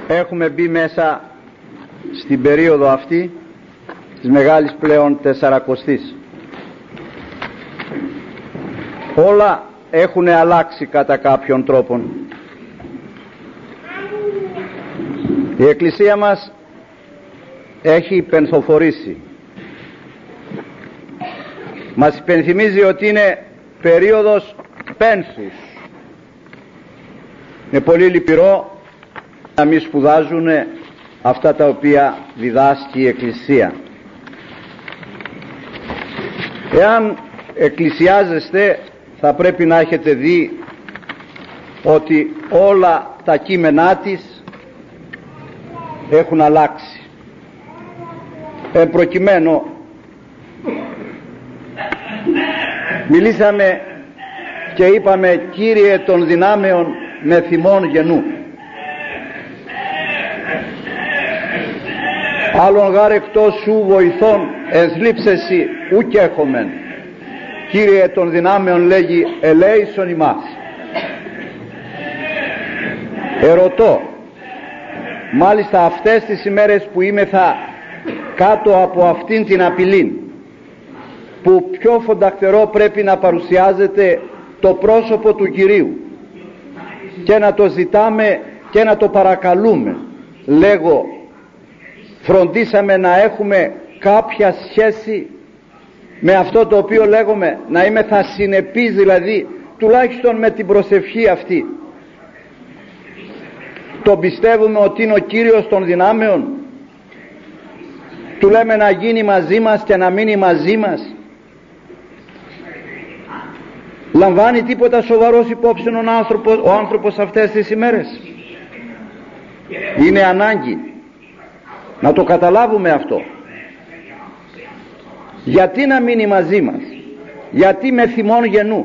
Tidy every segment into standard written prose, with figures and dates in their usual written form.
Έχουμε μπει μέσα στην περίοδο αυτή της μεγάλης πλέον Τεσσαρακοστής. Όλα έχουν αλλάξει κατά κάποιον τρόπον. Η Εκκλησία μας έχει πενθοφορήσει. Μας υπενθυμίζει ότι είναι περίοδος πένθους. Είναι πολύ λυπηρό να μην σπουδάζουν αυτά τα οποία διδάσκει η Εκκλησία. Εάν εκκλησιάζεστε, θα πρέπει να έχετε δει ότι όλα τα κείμενά της έχουν αλλάξει. Εν προκειμένου, μιλήσαμε και είπαμε: Κύριε των δυνάμεων, με θυμών γενού. Άλλον γάρ εκτός σου βοηθών ενθλίψεσι ουκ έχομεν. Κύριε των δυνάμεων, λέγει, ελέησον ημάς. Ερωτώ, μάλιστα αυτές τις ημέρες που είμεθα κάτω από αυτήν την απειλή, που πιο φονταχτερό πρέπει να παρουσιάζεται το πρόσωπο του Κυρίου και να το ζητάμε και να το παρακαλούμε, λέγω, φροντίσαμε να έχουμε κάποια σχέση με αυτό το οποίο λέγουμε, να είμεθα συνεπείς, δηλαδή τουλάχιστον με την προσευχή αυτή. Τον πιστεύουμε ότι είναι ο Κύριος των δυνάμεων? Του λέμε να γίνει μαζί μας και να μείνει μαζί μας? Λαμβάνει τίποτα σοβαρός υπόψη ο άνθρωπος αυτές τις ημέρες? Είναι ανάγκη να το καταλάβουμε αυτό. Γιατί να μείνει μαζί μας? Γιατί με θυμών γενού?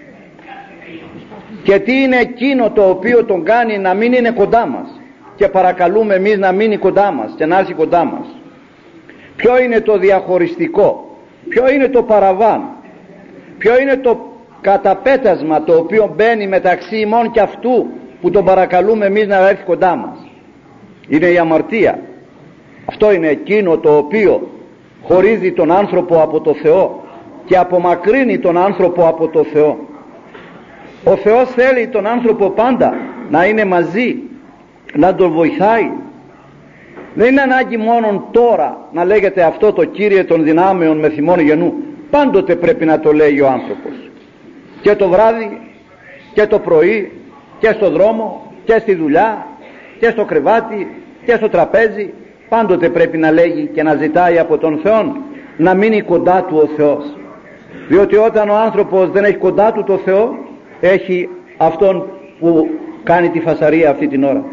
Και τι είναι εκείνο το οποίο τον κάνει να μην είναι κοντά μας και παρακαλούμε εμείς να μείνει κοντά μας και να έρθει κοντά μας? Ποιο είναι το διαχωριστικό? Ποιο είναι το παραβάν? Ποιο είναι το καταπέτασμα το οποίο μπαίνει μεταξύ ημών και αυτού που τον παρακαλούμε εμείς να έρθει κοντά μας? Είναι η αμαρτία. Αυτό είναι εκείνο το οποίο χωρίζει τον άνθρωπο από το Θεό και απομακρύνει τον άνθρωπο από το Θεό. Ο Θεός θέλει τον άνθρωπο πάντα να είναι μαζί, να τον βοηθάει. Δεν είναι ανάγκη μόνον τώρα να λέγεται αυτό το Κύριε των δυνάμεων με θυμών γενού. Πάντοτε πρέπει να το λέει ο άνθρωπος, και το βράδυ και το πρωί και στο δρόμο και στη δουλειά και στο κρεβάτι και στο τραπέζι. Πάντοτε πρέπει να λέγει και να ζητάει από τον Θεό να μείνει κοντά του ο Θεός, διότι όταν ο άνθρωπος δεν έχει κοντά του το Θεό, έχει αυτόν που κάνει τη φασαρία αυτή την ώρα.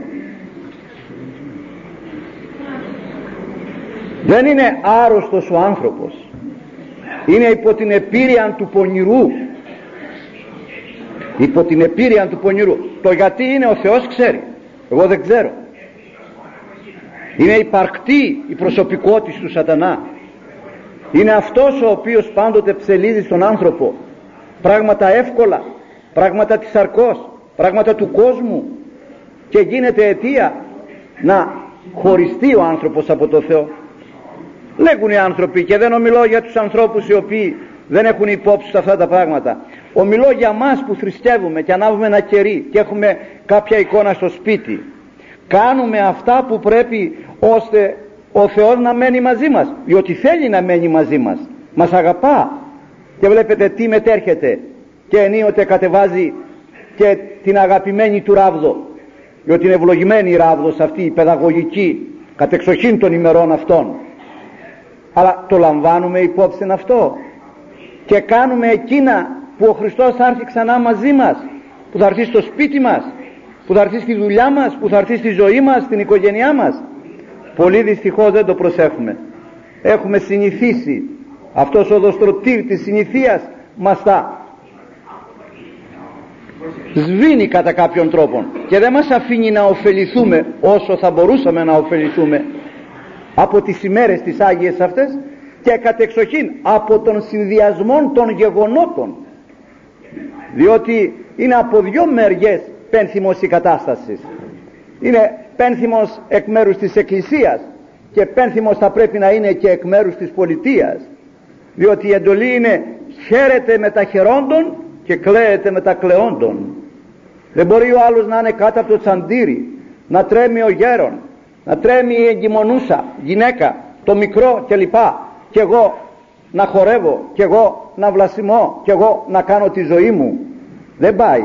Δεν είναι άρρωστος ο άνθρωπος, είναι υπό την επίρρεια του πονηρού. Υπό την επίρρεια του πονηρού. Το γιατί είναι ο Θεός ξέρει, εγώ δεν ξέρω. Είναι υπαρκτή η προσωπικότητα του σατανά. Είναι αυτός ο οποίος πάντοτε ψελίζει στον άνθρωπο πράγματα εύκολα, πράγματα της σαρκός, πράγματα του κόσμου, και γίνεται αιτία να χωριστεί ο άνθρωπος από το Θεό. Λέγουν οι άνθρωποι, και δεν ομιλώ για τους ανθρώπους οι οποίοι δεν έχουν υπόψη σε αυτά τα πράγματα, ομιλώ για μας που θρησκεύουμε και ανάβουμε ένα κερί και έχουμε κάποια εικόνα στο σπίτι. Κάνουμε αυτά που πρέπει ώστε ο Θεός να μένει μαζί μας, διότι θέλει να μένει μαζί μας, μας αγαπά, και βλέπετε τι μετέρχεται, και ενίοτε κατεβάζει και την αγαπημένη του ράβδο, διότι είναι ευλογημένη η ράβδος αυτή, η παιδαγωγική, κατεξοχήν των ημερών αυτών. Αλλά το λαμβάνουμε υπόψη αυτό και κάνουμε εκείνα που ο Χριστός θα έρθει ξανά μαζί μας, που θα έρθει στο σπίτι μας, που θα έρθει στη δουλειά μας, που θα έρθει στη ζωή μας, στην οικογένειά μας? Πολύ δυστυχώς δεν το προσέχουμε. Έχουμε συνηθίσει, αυτός ο δοστρωτήρ της συνηθίας μας τα σβήνει κατά κάποιον τρόπο και δεν μας αφήνει να ωφεληθούμε όσο θα μπορούσαμε να ωφεληθούμε από τις ημέρες τις Άγιες αυτές, και κατεξοχήν από τον συνδυασμό των γεγονότων, διότι είναι από δυο μεριές πένθυμος η κατάσταση. Είναι πένθυμος εκ μέρους της Εκκλησίας και πένθυμος θα πρέπει να είναι και εκ μέρους της πολιτείας, διότι η εντολή είναι χαίρετε με τα χαιρόντων και κλαίετε με τα κλαιόντων. Δεν μπορεί ο άλλος να είναι κάτω από το τσαντήρι, να τρέμει ο γέρον, να τρέμει η εγκυμονούσα γυναίκα, το μικρό κλπ, και εγώ να χορεύω, και εγώ να βλασιμώ, και εγώ να κάνω τη ζωή μου. Δεν πάει.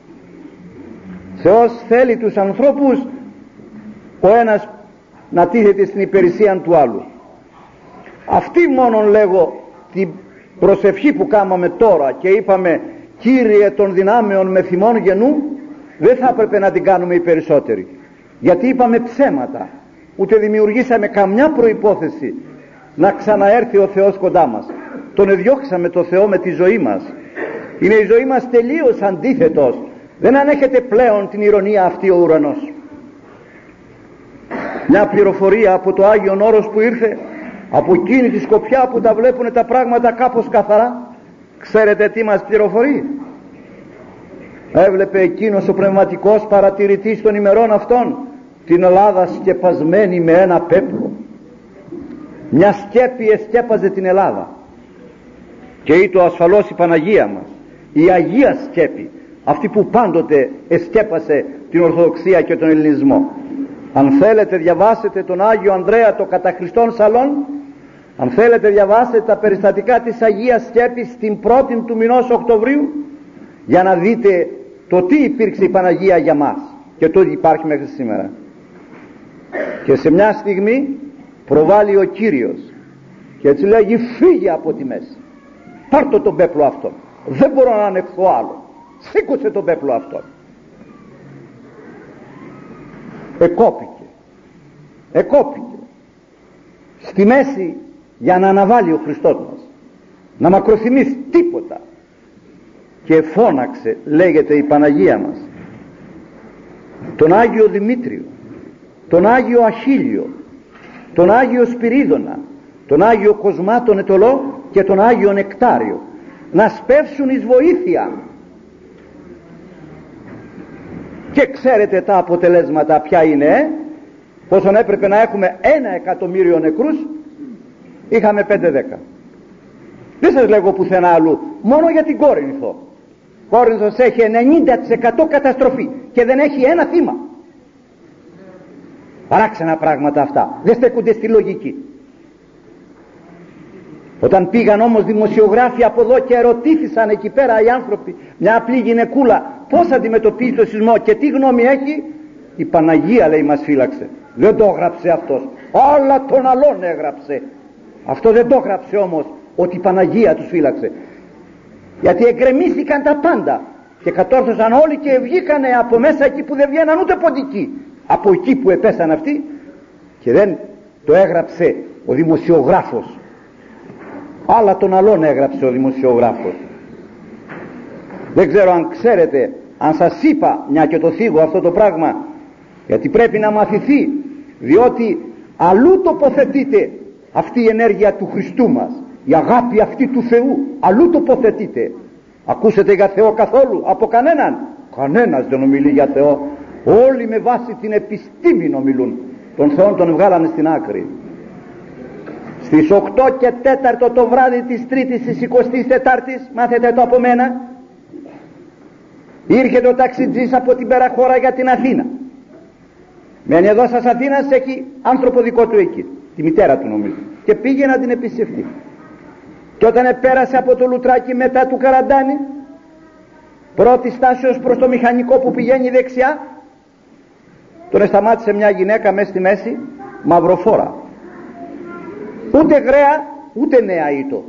Θεός θέλει τους ανθρώπους ο ένας να τίθεται στην υπηρεσία του άλλου. Αυτή μόνον λέγω την προσευχή που κάναμε τώρα και είπαμε Κύριε των δυνάμεων με θυμών γενού, δεν θα έπρεπε να την κάνουμε οι περισσότεροι, γιατί είπαμε ψέματα, ούτε δημιουργήσαμε καμιά προϋπόθεση να ξαναέρθει ο Θεός κοντά μας. Τον εδιώξαμε το Θεό με τη ζωή μας. Είναι η ζωή μας τελείως αντίθετος. Δεν ανέχεται πλέον την ηρωνία αυτή ο ουρανός. Μια πληροφορία από το Άγιον Όρος που ήρθε, από εκείνη τη σκοπιά που τα βλέπουν τα πράγματα κάπως καθαρά. Ξέρετε τι μας πληροφορεί? Έβλεπε εκείνος ο πνευματικός παρατηρητής των ημερών αυτών την Ελλάδα σκεπασμένη με ένα πέπλο. Μια σκέπη εσκέπαζε την Ελλάδα, και ήτο ασφαλώς η Παναγία μας, η Αγία Σκέπη, αυτή που πάντοτε εσκέπασε την Ορθοδοξία και τον Ελληνισμό. Αν θέλετε διαβάσετε τον Άγιο Ανδρέα το κατά Χριστόν Σαλόν, αν θέλετε διαβάσετε τα περιστατικά της Αγίας Σκέπης στην 1η του μηνός Οκτωβρίου, για να δείτε το τι υπήρξε η Παναγία για μας και το τι υπάρχει μέχρι σήμερα. Και σε μια στιγμή προβάλλει ο Κύριος και έτσι λέγει φύγε από τη μέση, πάρτο τον πέπλο αυτό, δεν μπορώ να ανεχθώ άλλο, σήκωσε τον πέπλο αυτό. Εκόπηκε στη μέση για να αναβάλει ο Χριστός μας, να μακροθυμείς τίποτα, και φώναξε, λέγεται η Παναγία μας, τον Άγιο Δημήτριο, τον Άγιο Αχίλιο, τον Άγιο Σπυρίδωνα, τον Άγιο Κοσμά τον Ετωλό και τον Άγιο Νεκτάριο να σπεύσουν εις βοήθεια. Και ξέρετε τα αποτελέσματα ποια είναι, πόσον έπρεπε να έχουμε 1.000.000 νεκρούς, είχαμε 5-10. Δεν σας λέγω πουθενά αλλού, μόνο για την Κόρινθο. Κόρινθος έχει 90% καταστροφή και δεν έχει ένα θύμα. Παράξενα πράγματα αυτά, δεν στέκονται στη λογική. Όταν πήγαν όμως δημοσιογράφοι από εδώ και ερωτήθησαν εκεί πέρα οι άνθρωποι, μια απλή γυναικούλα, πώς αντιμετωπίζει το σεισμό και τι γνώμη έχει, η Παναγία, λέει, μας φύλαξε. Δεν το έγραψε αυτός, όλα των άλλων έγραψε. Αυτό δεν το έγραψε όμως, ότι η Παναγία τους φύλαξε. Γιατί εγκρεμίστηκαν τα πάντα και κατόρθωσαν όλοι και βγήκανε από μέσα εκεί που δεν βγαίναν ούτε ποντικοί, από εκεί που επέσαν αυτοί, και δεν το έγραψε ο δημοσιογράφος. Άλλα των άλλων έγραψε ο δημοσιογράφος. Δεν ξέρω αν ξέρετε, αν σας είπα, μια και το θίγω αυτό το πράγμα, γιατί πρέπει να μαθηθεί, διότι αλλού τοποθετείται αυτή η ενέργεια του Χριστού μας, η αγάπη αυτή του Θεού, αλλού τοποθετείται. Ακούσετε για Θεό καθόλου από κανέναν? Κανένας δεν ομιλεί για Θεό. Όλοι με βάση την επιστήμη ομιλούν. Τον Θεό τον βγάλανε στην άκρη. Στις 8 και 4 το βράδυ της Τρίτης της 24ης, μάθετε το από μένα, ήρθε το ταξιτζής από την Περαχώρα για την Αθήνα. Μένει εδώ σας Αθήνας, έχει άνθρωπο δικό του εκεί, τη μητέρα του νομίζω, και πήγε να την επισκεφτεί. Και όταν πέρασε από το Λουτράκι μετά του Καραντάνη, πρώτη στάσεως προς το μηχανικό που πηγαίνει δεξιά, τον σταμάτησε μια γυναίκα μέσα στη μέση, μαυροφόρα, ούτε γραία ούτε νέα ήτο.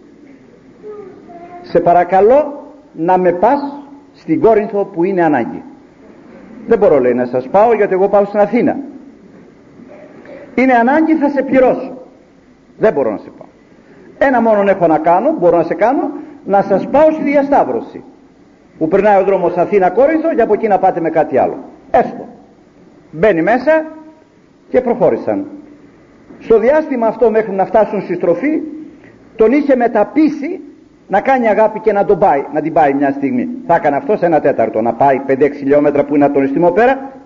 Σε παρακαλώ να με πας στην Κόρινθο που είναι ανάγκη. Δεν μπορώ, λέει, να σας πάω, γιατί εγώ πάω στην Αθήνα. Είναι ανάγκη, θα σε πληρώσω. Δεν μπορώ να σε πάω. Ένα μόνον έχω να κάνω, μπορώ να σε κάνω, να σας πάω στη διασταύρωση που περνάει ο δρόμος Αθήνα-Κόρινθο, και από εκεί να πάτε με κάτι άλλο. Έστω. Μπαίνει μέσα και προχώρησαν. Στο διάστημα αυτό, μέχρι να φτάσουν στη στροφή, τον είχε μεταπίσει να κάνει αγάπη και να τον πάει, να την πάει μια στιγμή. Θα έκανε αυτό σε 1/4, να πάει 5-6 χιλιόμετρα που είναι από τον Ιστιμό πέρα,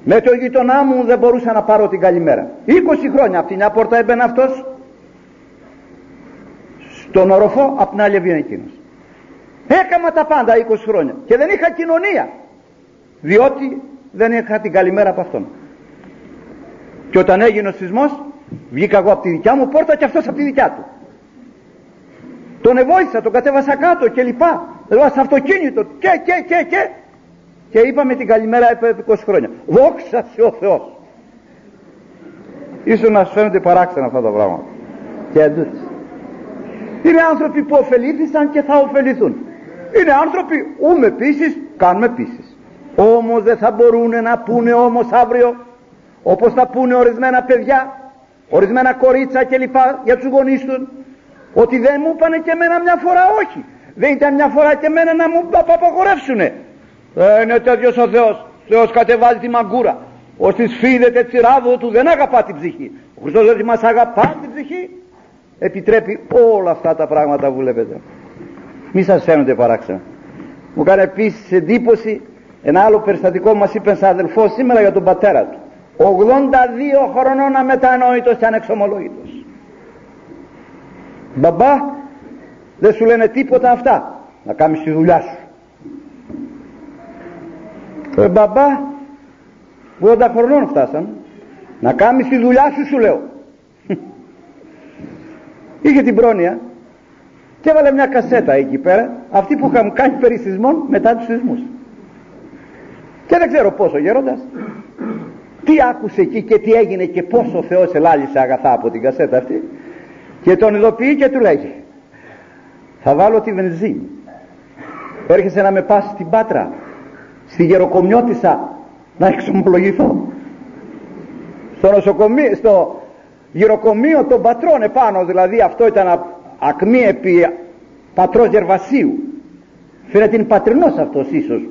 Με το γειτονά μου δεν μπορούσα να πάρω την καλημέρα. 20 χρόνια από την μια πόρτα έμπαινε αυτός, στον οροφό απ' την άλλη έβγαινε εκείνος. Έκαμα τα πάντα 20 χρόνια και δεν είχα κοινωνία, διότι δεν είχα την καλημέρα από αυτόν. Και όταν έγινε ο σεισμός, βγήκα εγώ από τη δικιά μου πόρτα και αυτός από τη δικιά του. Τον εβόησα, τον κατέβασα κάτω και λοιπά. Δηλαδή στο αυτοκίνητο και είπαμε την καλημέρα επί 20 χρόνια. Δόξα σε ο Θεός. Ίσως να σου φαίνονται παράξενα αυτά τα πράγματα. Και εντούτοις. Είναι άνθρωποι που ωφελήθησαν και θα ωφεληθούν. Είναι άνθρωποι ου με πείσεις, κάνουμε πείσεις. Όμως δεν θα μπορούν να πούνε όμως αύριο, όπως θα πούνε ορισμένα παιδιά, ορισμένα κορίτσα κλπ. Για τους γονείς τους, ότι δεν μου είπανε και εμένα μια φορά όχι. Δεν ήταν μια φορά και εμένα να μου απαγορεύσουνε. Είναι τέτοιος ο Θεός. Θεός κατεβάζει τη μαγκούρα. Όσοι σφίδεται τσιράδο του δεν αγαπά την ψυχή. Ο Χριστός ότι μας αγαπά την ψυχή, επιτρέπει όλα αυτά τα πράγματα που βλέπετε. Μη σας φαίνονται παράξενα. Μου κάνει επίσης εντύπωση ένα άλλο περιστατικό που μας είπε ένας αδελφός σήμερα για τον πατέρα του. 82 χρονών αμετανόητος και ανεξομολόγητος. Μπαμπά, δεν σου λένε τίποτα αυτά, να κάνεις τη δουλειά σου. Μπαμπά, 80 χρονών φτάσαν, να κάνεις τη δουλειά σου, σου λέω. Είχε την πρόνοια και έβαλε μια κασέτα εκεί πέρα, αυτή που είχαμε κάνει περί σεισμών μετά τους σεισμούς. Και δεν ξέρω πόσο γέροντας, τι άκουσε εκεί και τι έγινε και πόσο ο Θεός ελάλησε αγαθά από την κασέτα αυτή, και τον ειδοποιεί και του λέγει: θα βάλω τη βενζίνη, έρχεσαι να με πας στην Πάτρα, στη Γεροκομιώτισσα, να εξομολογηθώ στο νοσοκομείο, στο γυροκομείο των πατρών επάνω, δηλαδή αυτό ήταν ακμή επί πατρός Γερβασίου. Φαίνεται είναι πατρινός αυτός ίσως.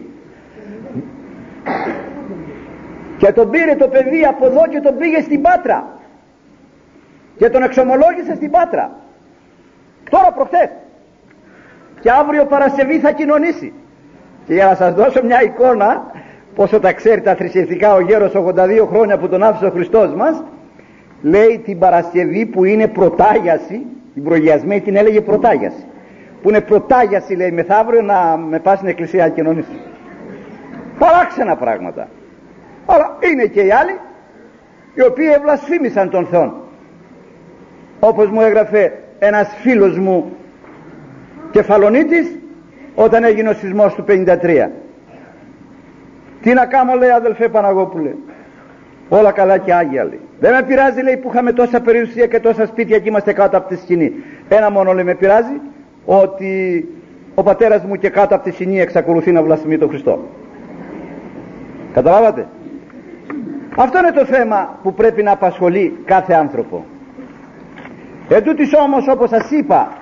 Και τον πήρε το παιδί από εδώ και τον πήγε στην Πάτρα και τον εξομολόγησε στην Πάτρα τώρα προχθές, και αύριο Παρασκευή θα κοινωνήσει. Και για να σας δώσω μια εικόνα πόσο τα ξέρει τα θρησκευτικά ο γέρος, 82 χρόνια που τον άφησε ο Χριστός μας, λέει την Παρασκευή που είναι πρωτάγιαση, την προγιασμένη την έλεγε πρωτάγιαση, που είναι πρωτάγιαση λέει μεθαύριο να με πάει στην εκκλησία να κοινωνήσει. Παράξενα πράγματα. Αλλά είναι και οι άλλοι οι οποίοι ευλασφήμισαν τον Θεό, όπως μου έγραφε ένας φίλος μου Κεφαλονίτης όταν έγινε ο σεισμός του 53. Τι να κάνω, λέει, αδελφέ Παναγόπουλε, όλα καλά και άγια, λέει. Δεν με πειράζει, λέει, που είχαμε τόσα περιουσία και τόσα σπίτια και είμαστε κάτω από τη σκηνή. Ένα μόνο, λέει, με πειράζει, ότι ο πατέρας μου και κάτω από τη σκηνή εξακολουθεί να βλασφημεί τον Χριστό. Καταλάβατε? Αυτό είναι το θέμα που πρέπει να απασχολεί κάθε άνθρωπο. Ετούτοις όμως, όπως σας είπα,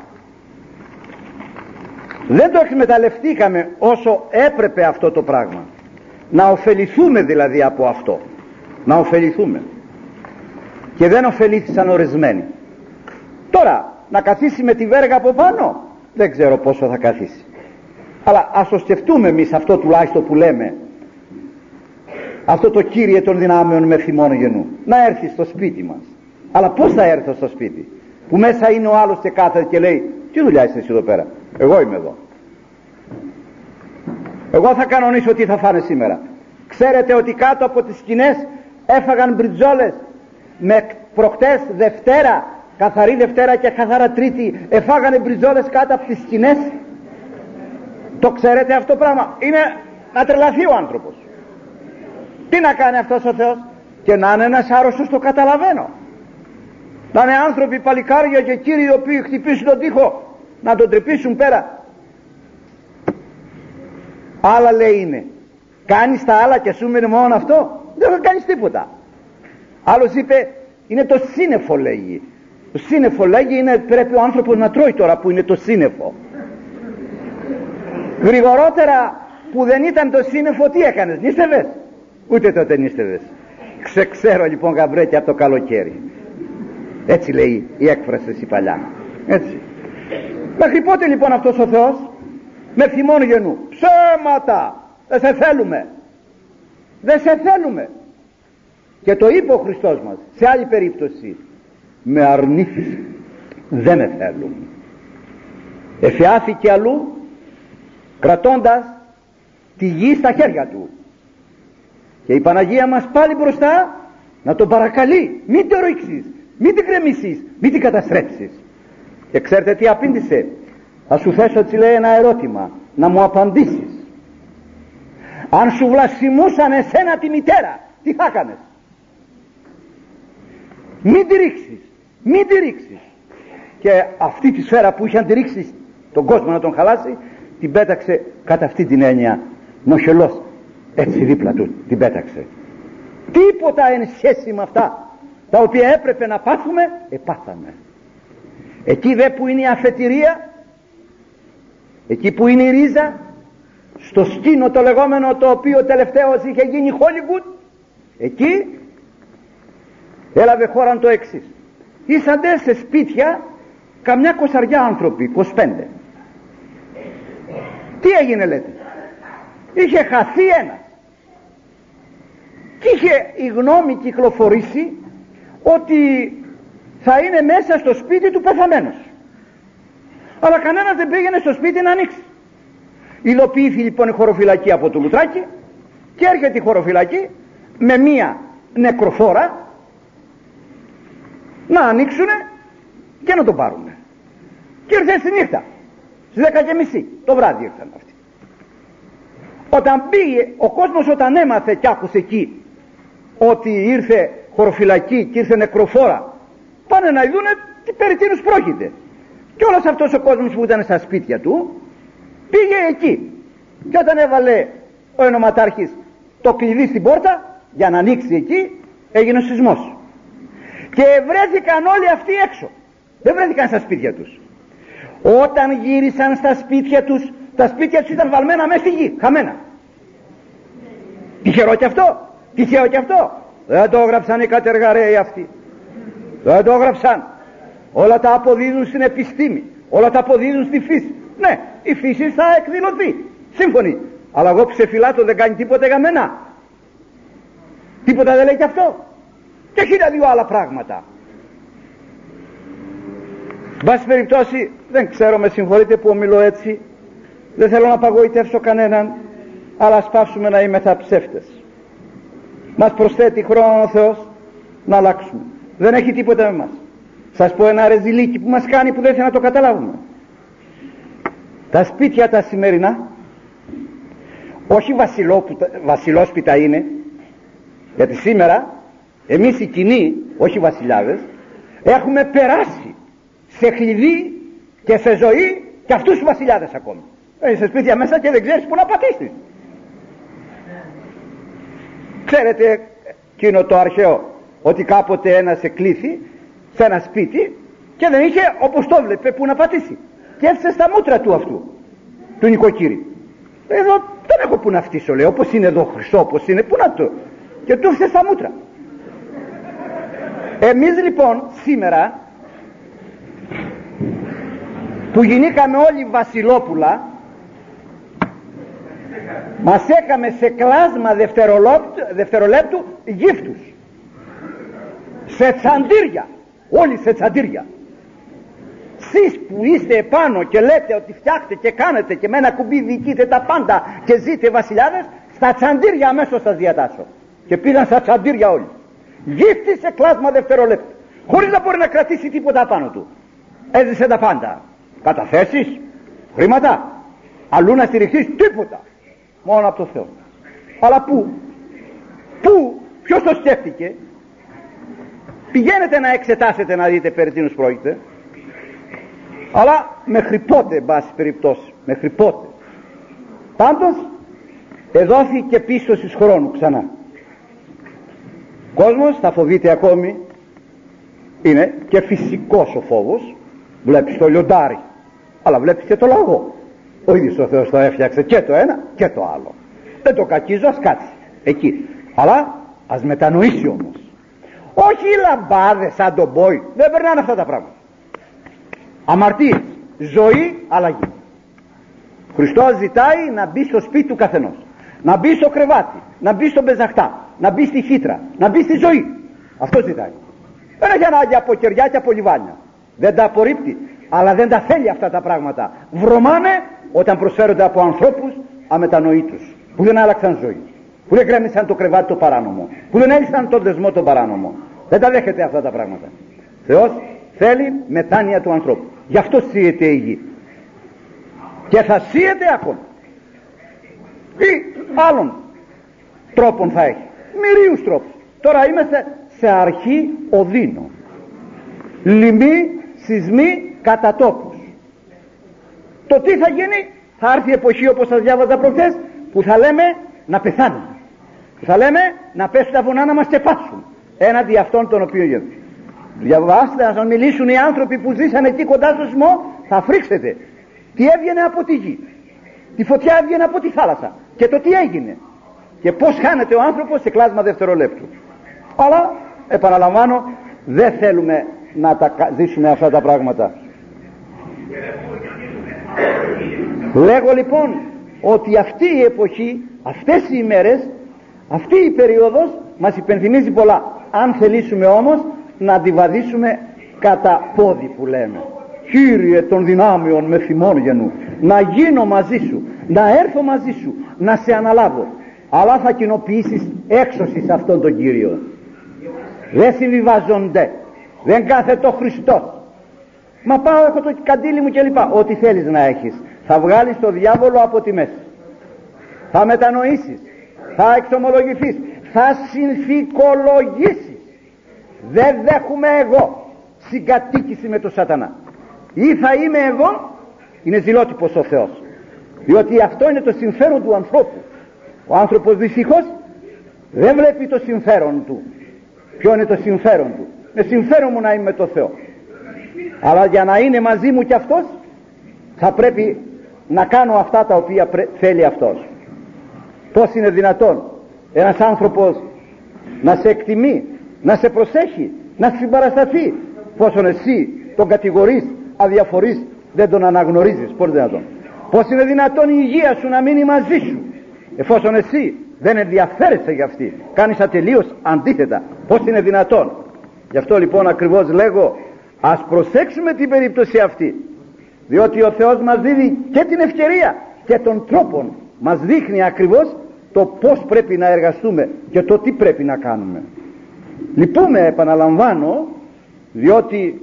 δεν το εκμεταλλευτήκαμε όσο έπρεπε αυτό το πράγμα. Να ωφεληθούμε δηλαδή από αυτό, να ωφεληθούμε, και δεν ωφελήθησαν ορισμένοι. Τώρα να καθίσει με τη βέργα από πάνω, δεν ξέρω πόσο θα καθίσει, αλλά ας το σκεφτούμε εμείς αυτό τουλάχιστον που λέμε, αυτό το Κύριε των δυνάμεων με θυμόνο γενού, να έρθει στο σπίτι μας. Αλλά πώς θα έρθω στο σπίτι που μέσα είναι ο άλλος και κάθεται και λέει: τι δουλειά είσαι εσύ εδώ πέρα? Εγώ είμαι εδώ, εγώ θα κανονίσω τι θα φάνε σήμερα. Ξέρετε ότι κάτω από τις σκηνές έφαγαν μπριτζόλες με προχτές Δευτέρα, καθαρή Δευτέρα και καθαρά Τρίτη, εφάγανε μπριτζόλες κάτω από τις σκηνές? Το ξέρετε αυτό πράγμα? Είναι να τρελαθεί ο άνθρωπος. Τι να κάνει αυτός ο Θεός? Και να είναι ένας άρρωστος, το καταλαβαίνω. Να είναι άνθρωποι παλικάρια και κύριοι οι οποίοι χτυπήσουν τον τοίχο να τον τρυπήσουν πέρα. Άλλα, λέει, είναι κάνεις τα άλλα και σου μείνει μόνο αυτό, δεν θα κάνεις τίποτα. Άλλος είπε είναι το σύννεφο, λέγει. Το σύννεφο, λέγει, είναι, πρέπει ο άνθρωπος να τρώει τώρα που είναι το σύννεφο. Γρηγορότερα που δεν ήταν το σύννεφο, τι έκανες? Νίστευες? Ούτε τότε νίστευες. Ξέρω λοιπόν, γαμπρέκι, από το καλοκαίρι. Έτσι λέει η έκφραση η παλιά. Έτσι. Μέχρι πότε λοιπόν αυτός ο Θεός με θυμόν γενού? Ψέματα! Δεν σε θέλουμε, δεν σε θέλουμε. Και το είπε ο Χριστός μας σε άλλη περίπτωση: με αρνήθησε, δεν με θέλουν. Εφιάθηκε αλλού κρατώντας τη γη στα χέρια του. Και η Παναγία μας πάλι μπροστά να τον παρακαλεί: μην το ρίξεις, μην την κρεμίσεις, μην την καταστρέψεις. Και ξέρετε τι απήντησε? Θα σου θέσω, έτσι λέει, ένα ερώτημα, να μου απαντήσεις. Αν σου βλασφημούσαν εσένα τη μητέρα, τι θα έκανες? Μην τη ρίξεις, μην τη ρίξεις. Και αυτή τη σφαίρα που είχε αντιρίξει τον κόσμο να τον χαλάσει, την πέταξε κατά αυτή την έννοια, νοχελός, έτσι δίπλα του την πέταξε. Τίποτα εν σχέση με αυτά τα οποία έπρεπε να πάθουμε, επάθαμε. Εκεί δε που είναι η αφετηρία, εκεί που είναι η ρίζα, στο σκήνο το λεγόμενο, το οποίο τελευταίως είχε γίνει Hollywood, εκεί έλαβε χώρα το εξής: ήσαντε σε σπίτια καμιά 20 άνθρωποι, 25. Τι έγινε, λέτε? Είχε χαθεί ένας και είχε η γνώμη κυκλοφορήσει ότι θα είναι μέσα στο σπίτι του πεθαμένος, αλλά κανένας δεν πήγαινε στο σπίτι να ανοίξει. Υλοποιήθη λοιπόν η χωροφυλακή από το λουτράκι και έρχεται η χωροφυλακή με μία νεκροφόρα να ανοίξουνε και να τον πάρουνε. Και ήρθε στη νύχτα, στις 10:30 το βράδυ ήρθαν αυτοί. Όταν πήγε ο κόσμος, όταν έμαθε και άκουσε εκεί ότι ήρθε χωροφυλακή και ήρθε νεκροφόρα, πάνε να δούνε τι περί τίνος πρόκειται. Και όλος αυτός ο κόσμος που ήταν στα σπίτια του πήγε εκεί. Και όταν έβαλε ο ενωματάρχης το κλειδί στην πόρτα για να ανοίξει εκεί, έγινε ο σεισμός. Και βρέθηκαν όλοι αυτοί έξω, δεν βρέθηκαν στα σπίτια τους. Όταν γύρισαν στα σπίτια τους, τα σπίτια τους ήταν βαλμένα μέσα στη γη, χαμένα. Τυχερό κι αυτό, τυχαίο κι αυτό. Δεν το έγραψαν οι κατεργαρέοι αυτοί, δεν το έγραψαν. Όλα τα αποδίδουν στην επιστήμη, όλα τα αποδίδουν στη φύση. Ναι, η φύση θα εκδηλωθεί, σύμφωνοι. Αλλά εγώ ψεφυλάτω, δεν κάνει τίποτα για μένα. Τίποτα δεν λέει κι αυτό. Και 1002 άλλα πράγματα. Μπας περιπτώσει, δεν ξέρω, με συγχωρείτε που ομιλώ έτσι, δεν θέλω να απαγοητεύσω κανέναν, αλλά ας πάψουμε να είμαστε ψεύτες. Μας προσθέτει χρόνο ο Θεός να αλλάξουμε. Δεν έχει τίποτα με μας. Σας πω ένα ρεζιλίκι που μας κάνει, που δεν θέλει να το καταλάβουμε. Τα σπίτια τα σημερινά, όχι βασιλόσπιτα είναι, γιατί σήμερα εμείς οι κοινοί, όχι βασιλιάδες, έχουμε περάσει σε κλειδί και σε ζωή και αυτούς τους βασιλιάδες ακόμη. Είσαι σπίτια μέσα και δεν ξέρεις που να πατήσεις. Ξέρετε εκείνο το αρχαίο, ότι κάποτε ένας εκλήθη σε ένα σπίτι και δεν είχε, όπως το βλέπε, που να πατήσει, και έφτασε στα μούτρα του αυτού του νοικοκύρη. Εδώ δεν έχω που να φτύσω, λέει, όπως είναι εδώ χρυσό, όπως είναι, που να το, και του έφτασε στα μούτρα. Εμείς λοιπόν σήμερα που γινήκαμε όλοι βασιλόπουλα, μας έκαμε σε κλάσμα δευτερολέπτου γύφτους, σε τσαντήρια, όλοι σε τσαντήρια. Εσείς που είστε επάνω και λέτε ότι φτιάχτε και κάνετε και με ένα κουμπί διοικείτε τα πάντα και ζείτε βασιλιάδες, στα τσαντήρια αμέσως σας διατάσσω. Και πήγαν στα τσαντήρια όλοι, γύφτη σε κλάσμα δευτερολέπτου, χωρίς να μπορεί να κρατήσει τίποτα απάνω του. Έζησε τα πάντα, καταθέσεις, χρήματα, αλλού να στηριχθείς, τίποτα, μόνο από το Θεό. Αλλά ποιος το σκέφτηκε? Πηγαίνετε να εξετάσετε να δείτε περί τίνος πρόκειται. Αλλά μέχρι πότε, εν πάση περιπτώσει, μέχρι πότε? Πάντως εδόθηκε πίστοσης χρόνου ξανά. Ο κόσμος θα φοβείται ακόμη, είναι και φυσικός ο φόβος. Βλέπεις το λιοντάρι, αλλά βλέπεις και το λαγό. Ο ίδιος ο Θεός το έφτιαξε και το ένα και το άλλο. Δεν το κακίζω, ας κάτσει εκεί, αλλά ας μετανοήσει όμως. Όχι λαμπάδες σαν τον Μπόι, δεν περνάνε αυτά τα πράγματα. Αμαρτίες, ζωή, αλλαγή. Χριστός ζητάει να μπει στο σπίτι του καθενός, να μπει στο κρεβάτι, να μπει στον πεζαχτά, να μπει στη χύτρα, να μπει στη ζωή. Αυτό ζητάει. Δεν έχει ανάγκη από κεριά και από λιβάνια. Δεν τα απορρίπτει, αλλά δεν τα θέλει αυτά τα πράγματα. Βρωμάνε όταν προσφέρονται από ανθρώπους αμετανοήτους, που δεν άλλαξαν ζωή, που δεν γκρέμισαν το κρεβάτι το παράνομο, που δεν έλυσαν τον δεσμό το παράνομο. Δεν τα δέχεται αυτά τα πράγματα. Θεός θέλει μετάνοια του ανθρώπου. Γι' αυτό σύεται η γη. Και θα σύεται ακόμα. Ή άλλων τρόπων θα έχει. Μυρίους τρόπους. Τώρα είμαστε σε αρχή οδύνων. Λοιμοί, σεισμοί, κατά τόπους. Το τι θα γίνει, θα έρθει η εποχή, όπως σας διάβαζα προχθές, που θα λέμε να πεθάνουμε. Που θα λέμε να πέσουν τα βουνά να μας τεπάσουν έναντι αυτών των οποίων γίνονται. Διαβάστε, να σας μιλήσουν οι άνθρωποι που ζήσαν εκεί κοντά στο σεισμό, θα φρίξετε τι έβγαινε από τη γη, τη φωτιά έβγαινε από τη θάλασσα και το τι έγινε και πως χάνεται ο άνθρωπος σε κλάσμα δευτερολέπτου. Αλλά επαναλαμβάνω, δεν θέλουμε να τα ζήσουμε αυτά τα πράγματα. Λέγω λοιπόν ότι αυτή η εποχή, αυτές οι ημέρες, αυτή η περίοδος μας υπενθυμίζει πολλά. Αν θελήσουμε όμως να αντιβαδίσουμε κατά πόδι, που λέμε. Κύριε των δυνάμεων με θυμών γενού, να γίνω μαζί σου, να έρθω μαζί σου, να σε αναλάβω. Αλλά θα κοινοποιήσεις έξωση σε αυτόν τον Κύριο. Δεν συμβιβάζονται, δεν κάθεται ο Χριστός. Μα πάω, έχω το καντήλι μου κλπ. Ό,τι θέλεις να έχεις. Θα βγάλεις το διάβολο από τη μέση. Θα μετανοήσεις, θα εξομολογηθείς, θα συνθηκολογήσεις. Δεν δέχομαι εγώ συγκατοίκηση με τον σατανά. Ή θα είμαι εγώ, είναι ζηλότυπος ο Θεός, διότι αυτό είναι το συμφέρον του ανθρώπου. Ο άνθρωπος δυστυχώς δεν βλέπει το συμφέρον του. Ποιο είναι το συμφέρον του? Είναι συμφέρον μου να είμαι με το Θεό, αλλά για να είναι μαζί μου κι αυτός θα πρέπει να κάνω αυτά τα οποία θέλει αυτός. Πώς είναι δυνατόν ένας άνθρωπος να σε εκτιμεί, να σε προσέχει, να συμπαρασταθεί, πόσον εσύ τον κατηγορείς, αδιαφορείς, δεν τον αναγνωρίζεις? Πώς δυνατόν? Πώς είναι δυνατόν η υγεία σου να μείνει μαζί σου εφόσον εσύ δεν ενδιαφέρεσαι για αυτή, κάνεις ατελείως αντίθετα? Πώς είναι δυνατόν? Γι' αυτό λοιπόν ακριβώς λέγω, ας προσέξουμε την περίπτωση αυτή, διότι ο Θεός μας δίδει και την ευκαιρία και τον τρόπο, μας δείχνει ακριβώς το πώς πρέπει να εργαστούμε και το τι πρέπει να κάνουμε. Λυπούμε, επαναλαμβάνω, διότι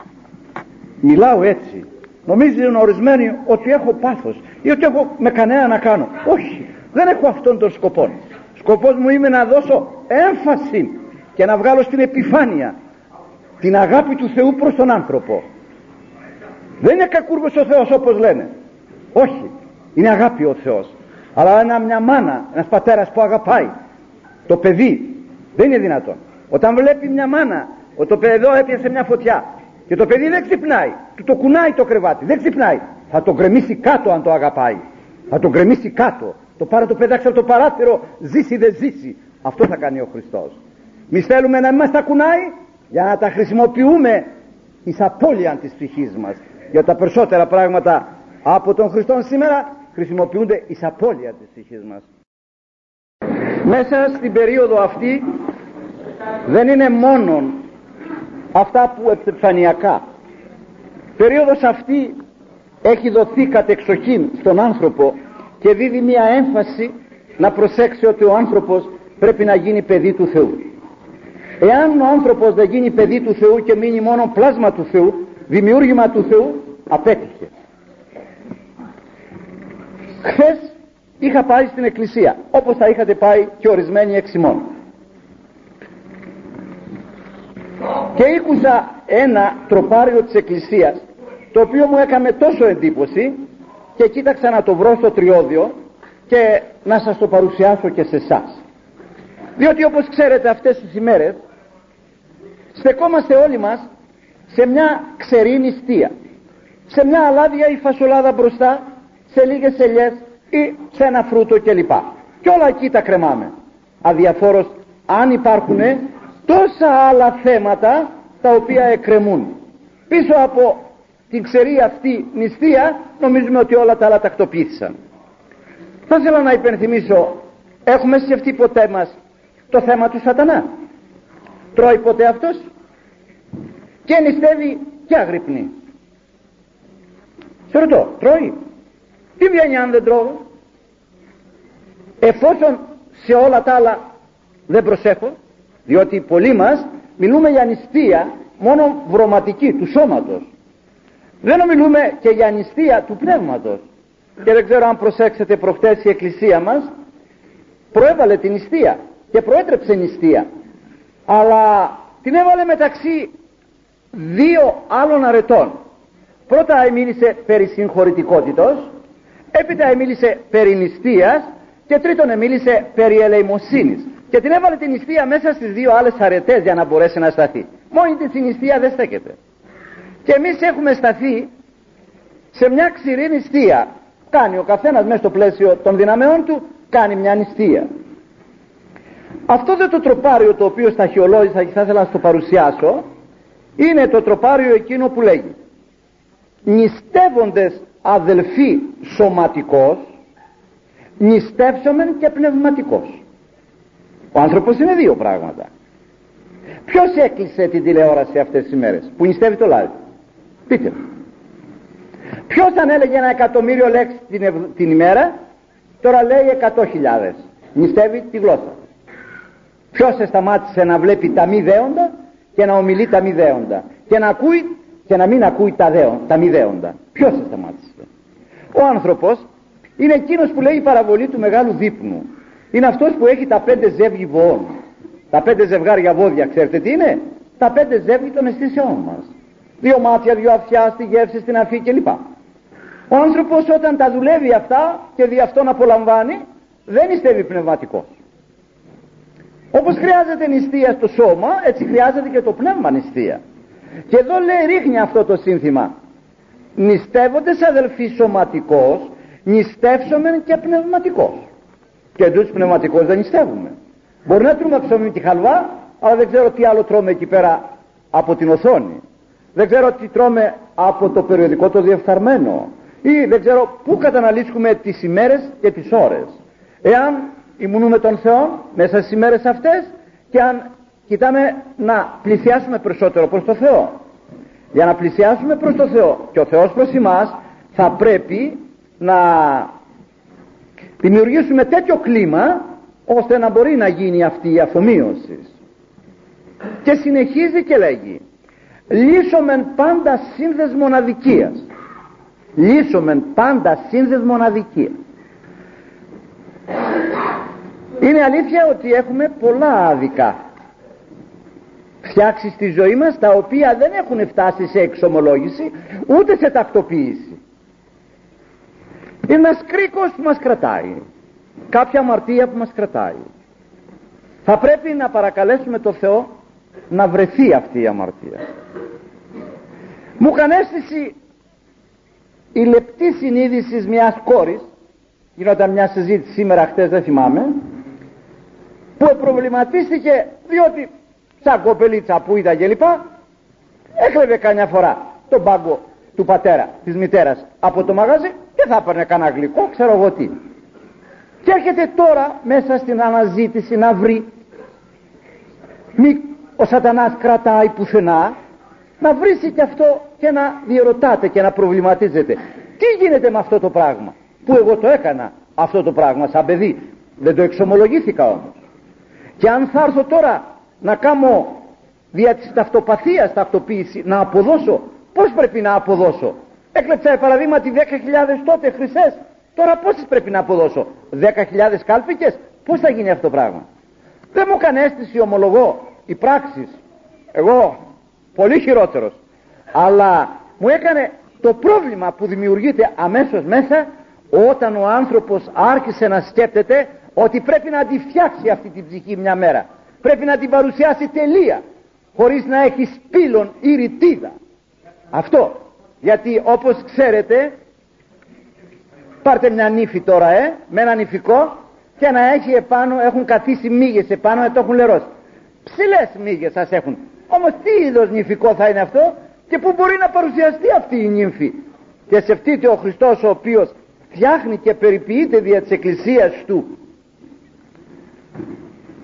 μιλάω έτσι. Νομίζουν ορισμένοι ότι έχω πάθος ή ότι έχω με κανένα να κάνω. Όχι, δεν έχω αυτόν τον σκοπό. Σκοπός μου είναι να δώσω έμφαση και να βγάλω στην επιφάνεια την αγάπη του Θεού προς τον άνθρωπο. Δεν είναι κακούργος ο Θεός όπως λένε. Όχι, είναι αγάπη ο Θεός. Αλλά μια μάνα, ένας πατέρας που αγαπάει το παιδί, δεν είναι δυνατόν. Όταν βλέπει μια μάνα ότι το παιδό έπιασε μια φωτιά και το παιδί δεν ξυπνάει, του το κουνάει το κρεβάτι, δεν ξυπνάει, θα το γκρεμίσει κάτω αν το αγαπάει. Θα το γκρεμίσει κάτω, το πάρε, το πετάξει από το παράθυρο, ζήσει δεν ζήσει. Αυτό θα κάνει ο Χριστός. Μη θέλουμε να μην μας τα κουνάει για να τα χρησιμοποιούμε εις απώλεια της ψυχής μας. Για τα περισσότερα πράγματα από τον Χριστό σήμερα χρησιμοποιούνται εις απώλεια της ψυχής μας. Μέσα στην περίοδο αυτή δεν είναι μόνον αυτά που επιφανειακά. Περίοδος αυτή έχει δοθεί κατεξοχήν στον άνθρωπο και δίδει μια έμφαση να προσέξει ότι ο άνθρωπος πρέπει να γίνει παιδί του Θεού. Εάν ο άνθρωπος δεν γίνει παιδί του Θεού και μείνει μόνο πλάσμα του Θεού, δημιούργημα του Θεού, απέτυχε. Χθες είχα πάει στην εκκλησία, όπως θα είχατε πάει και ορισμένοι εξ ημών, και ήκουσα ένα τροπάριο της εκκλησίας, το οποίο μου έκανε τόσο εντύπωση και κοίταξα να το βρω στο τριώδιο και να σας το παρουσιάσω και σε εσάς. Διότι όπως ξέρετε αυτές τις ημέρες στεκόμαστε όλοι μας σε μια ξερή νηστεία, σε μια αλάδια ή φασολάδα μπροστά, σε λίγες ελιές ή σε ένα φρούτο κλπ. Και όλα εκεί τα κρεμάμε, αδιαφόρος αν υπάρχουν τόσα άλλα θέματα τα οποία εκκρεμούν. Πίσω από την ξερή αυτή νηστεία νομίζουμε ότι όλα τα άλλα τακτοποιήθησαν. Θα ήθελα να υπενθυμίσω, έχουμε σκεφτεί ποτέ μας το θέμα του σατανά? Τρώει ποτέ αυτός? Και νηστεύει και αγρυπνεί. Σε ρωτώ, τρώει? Τι βγαίνει αν δεν τρώω? Εφόσον σε όλα τα άλλα δεν προσέχω, διότι πολλοί μας μιλούμε για νηστεία μόνο βρωματική του σώματος, δεν ομιλούμε και για νηστεία του πνεύματος. Και δεν ξέρω αν προσέξετε, προχτές η εκκλησία μας προέβαλε την νηστεία και προέτρεψε νηστεία, αλλά την έβαλε μεταξύ δύο άλλων αρετών. Πρώτα μίλησε περί συγχωρητικότητος, έπειτα μίλησε περί νηστείας και τρίτον μίλησε περί ελεημοσύνης, και την έβαλε την νηστεία μέσα στις δύο άλλες αρετές για να μπορέσει να σταθεί. Μόνη της η νηστεία δεν στέκεται. Και εμείς έχουμε σταθεί σε μια ξηρή νηστεία. Κάνει ο καθένας μέσα στο πλαίσιο των δυναμεών του, κάνει μια νηστεία. Αυτό δεν το τροπάριο το οποίο σταχυολόγησα και θα ήθελα να το παρουσιάσω, είναι το τροπάριο εκείνο που λέγει: νηστεύοντες αδελφοί σωματικός, νηστεύσομεν και πνευματικός. Ο άνθρωπος είναι δύο πράγματα. Ποιος έκλεισε την τηλεόραση αυτές τις ημέρες που νηστεύει το live? Πείτε μου. Ποιος αν έλεγε 1.000.000 λέξεις την ημέρα, τώρα λέει 100.000? Νηστεύει τη γλώσσα. Ποιος σταμάτησε να βλέπει τα μη δέοντα και να ομιλεί τα μη δέοντα και να ακούει και να μην ακούει τα μη δέοντα? Ποιος σταμάτησε? Ο άνθρωπος είναι εκείνος που λέει η παραβολή του μεγάλου δείπνου. Είναι αυτός που έχει τα 5 ζεύγη βοών, τα 5 ζευγάρια βόδια. Ξέρετε τι είναι? Τα 5 ζεύγη των αισθήσεών μας. 2 μάτια, 2 αυτιά, στη γεύση, στην αφή κλπ. Ο άνθρωπος όταν τα δουλεύει αυτά και δι' αυτόν απολαμβάνει, δεν νηστεύει πνευματικός. Όπως χρειάζεται νηστεία στο σώμα, έτσι χρειάζεται και το πνεύμα νηστεία. Και εδώ λέει, ρίχνει αυτό το σύνθημα: νηστεύοντες αδελφοί σωματικός, νηστεύσομεν και πνευματικός. Και εντούτοις πνευματικός δεν νηστεύουμε. Μπορεί να τρώμε ψωμί και χαλβά, αλλά δεν ξέρω τι άλλο τρώμε εκεί πέρα από την οθόνη. Δεν ξέρω τι τρώμε από το περιοδικό το διεφθαρμένο, ή δεν ξέρω πού καταναλύσουμε τις ημέρες και τις ώρες. Εάν υμνούμε τον Θεό μέσα στις ημέρες αυτές και αν κοιτάμε να πλησιάσουμε περισσότερο προς το Θεό. Για να πλησιάσουμε προς το Θεό και ο Θεός προς εμάς, θα πρέπει να δημιουργήσουμε τέτοιο κλίμα ώστε να μπορεί να γίνει αυτή η αφομοίωση. Και συνεχίζει και λέγει: λύσομεν πάντα σύνδες μοναδικίας. Λύσομεν πάντα σύνδες μοναδικίας. Είναι αλήθεια ότι έχουμε πολλά άδικα φτιάξει στη ζωή μας, τα οποία δεν έχουν φτάσει σε εξομολόγηση ούτε σε τακτοποίηση. Είναι ένας κρίκος που μας κρατάει, κάποια αμαρτία που μας κρατάει. Θα πρέπει να παρακαλέσουμε το Θεό να βρεθεί αυτή η αμαρτία. Μου έκανε αίσθηση η λεπτή συνείδηση μιας κόρης. Γινόταν μια συζήτηση σήμερα, χτες δεν θυμάμαι, που προβληματίστηκε διότι σαν κοπελίτσα που είδα κλπ, έκλεβε καμιά φορά τον πάγκο του πατέρα, της μητέρας από το μαγαζί και θα έπαιρνε κανένα γλυκό, ξέρω εγώ τι. Και έρχεται τώρα μέσα στην αναζήτηση να βρει, μη ο σατανάς κρατάει πουθενά, να βρίσει και αυτό και να διερωτάται και να προβληματίζεται. Τι γίνεται με αυτό το πράγμα που εγώ το έκανα αυτό το πράγμα σαν παιδί? Δεν το εξομολογήθηκα όμως. Και αν θα έρθω τώρα να κάνω δια της ταυτοπαθίας ταυτοποίηση, να αποδώσω, πώς πρέπει να αποδώσω? Έκλεψα παραδείγματι 10.000 τότε χρυσές, τώρα πόσες πρέπει να αποδώσω? 10.000 κάλπικες? Πώς θα γίνει αυτό το πράγμα? Δεν μου έκανε αίσθηση, ομολογώ, οι πράξεις, εγώ πολύ χειρότερος, αλλά μου έκανε το πρόβλημα που δημιουργείται αμέσως μέσα όταν ο άνθρωπος άρχισε να σκέπτεται ότι πρέπει να τη φτιάξει αυτή την ψυχή μια μέρα, πρέπει να την παρουσιάσει τελεία, χωρίς να έχει σπήλον ή ρητίδα. Αυτό, γιατί όπως ξέρετε, πάρτε μια νύφη τώρα με ένα νυφικό και να έχει επάνω, έχουν καθίσει μύγες επάνω να το έχουν λερώσει. Ψηλές μύγες σας έχουν. Όμως τι είδος νυφικό θα είναι αυτό και πού μπορεί να παρουσιαστεί αυτή η νύμφη? Και σκεφτείτε ο Χριστός, ο οποίος φτιάχνει και περιποιείται δια της εκκλησίας του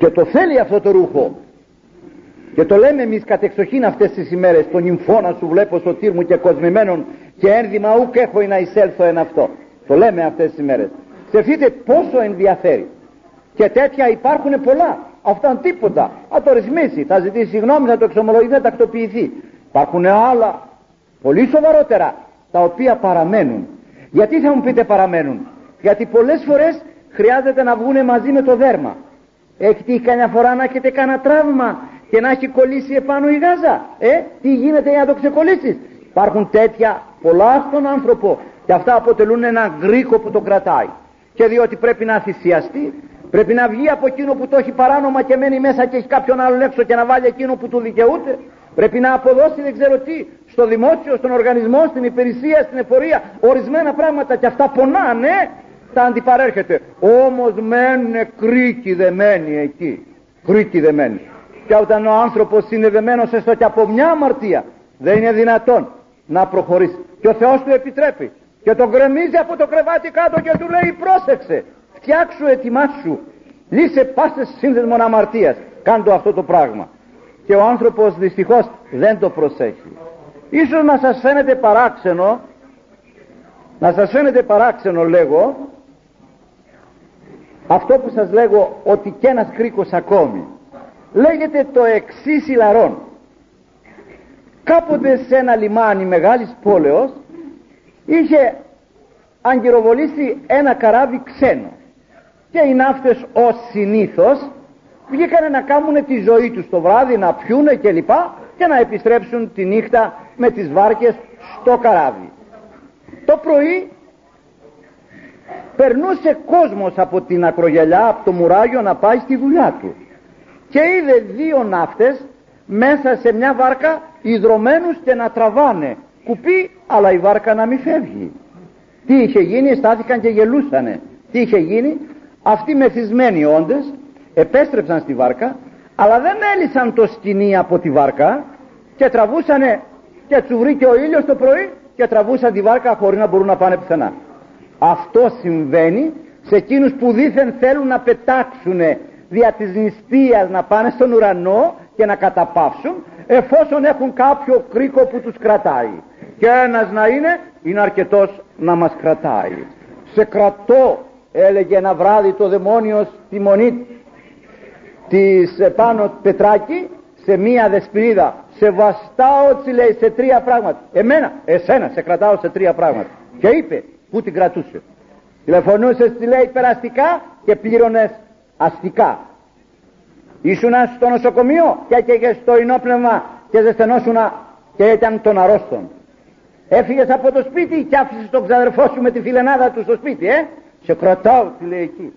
και το θέλει αυτό το ρούχο. Και το λέμε εμείς κατεξοχήν αυτές τις ημέρες, τον νυμφώνα σου βλέπω σωτήρ μου και κοσμημένον και ένδυμα ουκ έχω να εισέλθω εν αυτό. Το λέμε αυτές τις ημέρες. Σκεφτείτε πόσο ενδιαφέρει. Και τέτοια υπάρχουν πολλά. Αυτά τίποτα. Θα το ρυθμίσει, θα ζητήσει συγγνώμη, θα το εξομολογηθεί, θα τακτοποιηθεί. Υπάρχουν άλλα πολύ σοβαρότερα τα οποία παραμένουν. Γιατί θα μου πείτε παραμένουν? Γιατί πολλές φορές χρειάζεται να βγούνε μαζί με το δέρμα. Έχει τύχει καμιά φορά να έχετε κανένα τραύμα και να έχει κολλήσει επάνω η γάζα? Τι γίνεται για να το ξεκολλήσεις? Υπάρχουν τέτοια πολλά στον άνθρωπο και αυτά αποτελούν ένα γκρίκο που τον κρατάει. Και διότι πρέπει να θυσιαστεί, πρέπει να βγει από εκείνο που το έχει παράνομα και μένει μέσα και έχει κάποιον άλλον έξω και να βάλει εκείνο που του δικαιούται. Πρέπει να αποδώσει δεν ξέρω τι στο δημόσιο, στον οργανισμό, στην υπηρεσία, στην εφορία, ορισμένα πράγματα και αυτά πονάνε, τα αντιπαρέρχεται. Όμως μένουν κρίκοι δεμένοι εκεί. Κρίκοι δεμένοι. Και όταν ο άνθρωπος είναι δεμένος έστω και από μια αμαρτία, δεν είναι δυνατόν να προχωρήσει. Και ο Θεός του επιτρέπει. Και τον γκρεμίζει από το κρεβάτι κάτω και του λέει: πρόσεξε, φτιάξου, ετοιμάσου, λύσε πάσες σύνδεσμων αμαρτίας, κάντο αυτό το πράγμα. Και ο άνθρωπος δυστυχώς δεν το προσέχει. Ίσως να σας φαίνεται παράξενο, λέγω, αυτό που σας λέγω, ότι κι ένας κρίκος ακόμη. Λέγεται το εξής ηλαρόν. Κάποτε σε ένα λιμάνι μεγάλης πόλεως είχε αγκυροβολήσει ένα καράβι ξένο και οι ναύτες ως συνήθως βγήκανε να κάνουν τη ζωή τους το βράδυ, να πιούνε κλπ και να επιστρέψουν τη νύχτα με τις βάρκες στο καράβι. Το πρωί περνούσε κόσμος από την ακρογελιά, από το μουράγιο να πάει στη δουλειά του και είδε δύο ναύτες μέσα σε μια βάρκα ιδρωμένους και να τραβάνε κουπί, αλλά η βάρκα να μην φεύγει. Τι είχε γίνει? Στάθηκαν και γελούσανε. Τι είχε γίνει? Αυτοί μεθυσμένοι όντες επέστρεψαν στη βάρκα, αλλά δεν έλυσαν το σκοινί από τη βάρκα και τραβούσανε, και τους βρήκε ο ήλιος το πρωί και τραβούσαν τη βάρκα χωρίς να μπορούν να πάνε πουθενά. Αυτό συμβαίνει σε εκείνους που δήθεν θέλουν να πετάξουν δια της νηστείας, να πάνε στον ουρανό και να καταπαύσουν, εφόσον έχουν κάποιο κρίκο που τους κρατάει. Και ένας να είναι αρκετός να μας κρατάει. Σε κρατώ, έλεγε ένα βράδυ το δαιμόνιο στη μονή της πάνω Πετράκη, σε μία δεσποινίδα. Σε βαστάω, τσι λέει, σε τρία πράγματα. Εσένα σε κρατάω σε τρία πράγματα. Και είπε που την κρατούσε. Τηλεφωνούσες, τσι λέει, περαστικά και πλήρωνες αστικά. Ήσουνα στο νοσοκομείο και έκαιγες στο ενόπνευμα και ζεσθενόσουνα και ήταν των αρρώστων. Έφυγες από το σπίτι και άφησες τον ξαδερφό σου με τη φιλενάδα του στο σπίτι, σε κρατάω, τι λέει εκεί.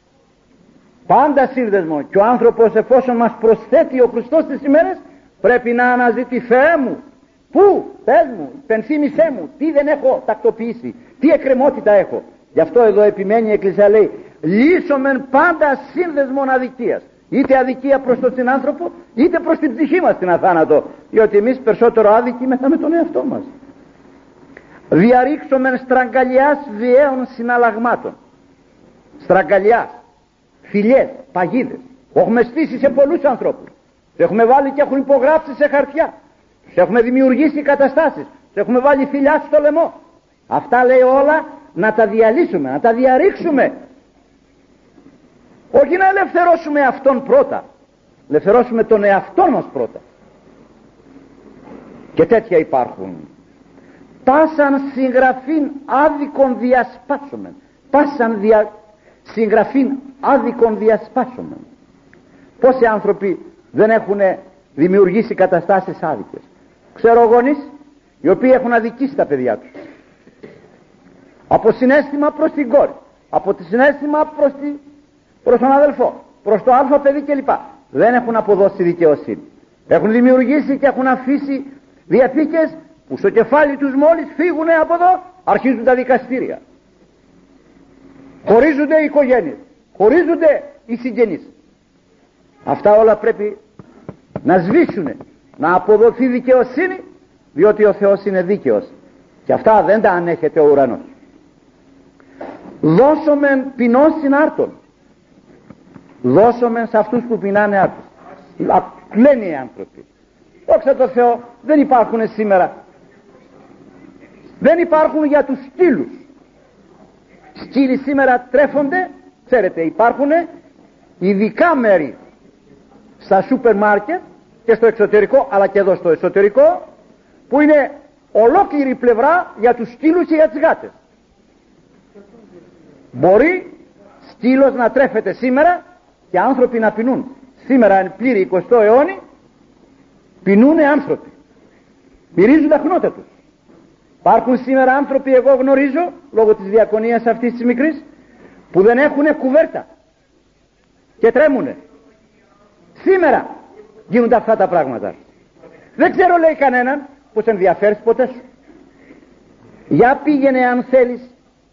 Πάντα σύνδεσμο. Και ο άνθρωπος, εφόσον μας προσθέτει ο Χριστός τις ημέρες, πρέπει να αναζητεί: Θεέ μου, πού, πες μου, υπενθύμησέ μου, τι δεν έχω τακτοποιήσει, τι εκκρεμότητα έχω. Γι' αυτό εδώ επιμένει η Εκκλησία, λέει: λύσομεν πάντα σύνδεσμον αδικίας. Είτε αδικία προς τον συνάνθρωπο, είτε προς την ψυχή μας την αθάνατο, διότι εμείς περισσότερο άδικοι είμαστε με τον εαυτό μας. Διαρρήξομεν στραγγαλιάς βιαίων συναλλαγμάτων. Στραγγαλιάς, φιλιές, παγίδες. Έχουμε στήσει σε πολλούς ανθρώπους. Τους έχουμε βάλει και έχουν υπογράψει σε χαρτιά. Τους έχουμε δημιουργήσει καταστάσεις. Τους έχουμε βάλει φιλιά στο λαιμό. Αυτά λέει όλα να τα διαλύσουμε, να τα διαρρήξουμε. Όχι να ελευθερώσουμε αυτόν πρώτα, ελευθερώσουμε τον εαυτό μας πρώτα. Και τέτοια υπάρχουν. Πάσαν συγγραφήν άδικον διασπάσομεν. Πάσαν συγγραφήν άδικον διασπάσομεν. Πόσοι άνθρωποι δεν έχουν δημιουργήσει καταστάσεις άδικες? Ξέρω γονείς οι οποίοι έχουν αδικήσει τα παιδιά τους. Από συναίσθημα προς την κόρη, από τη συναίσθημα προς τον αδελφό, προς το α παιδί κλπ. Δεν έχουν αποδώσει δικαιοσύνη. Έχουν δημιουργήσει και έχουν αφήσει διαθήκες που στο κεφάλι τους μόλις φύγουν από εδώ αρχίζουν τα δικαστήρια. Χωρίζονται οι οικογένειες, χωρίζονται οι συγγενείς. Αυτά όλα πρέπει να σβήσουν, να αποδοθεί δικαιοσύνη, διότι ο Θεός είναι δίκαιος και αυτά δεν τα ανέχεται ο ουρανός. Δώσομεν ποινός συνάρτων. Δώσομεν σε αυτούς που πεινάνε άτους. Λένε οι άνθρωποι. Δόξα τω Θεώ, δεν υπάρχουν σήμερα. Δεν υπάρχουν για τους σκύλους. Σκύλοι σήμερα τρέφονται, ξέρετε, υπάρχουν ειδικά μέρη στα σούπερ μάρκετ και στο εξωτερικό, αλλά και εδώ στο εσωτερικό, που είναι ολόκληρη πλευρά για τους σκύλους και για τις γάτες. Μπορεί σκύλος να τρέφεται σήμερα και άνθρωποι να πεινούν. Σήμερα εν πλήρη 20ο αιώνη πεινούν άνθρωποι, μυρίζουν τα χνότα τους. Υπάρχουν σήμερα άνθρωποι, εγώ γνωρίζω λόγω της διακονίας αυτής της μικρής, που δεν έχουνε κουβέρτα και τρέμουνε. Σήμερα γίνονται αυτά τα πράγματα. Δεν ξέρω, λέει κανέναν, πως ενδιαφέρεις ποτέ σου. Για πήγαινε αν θέλεις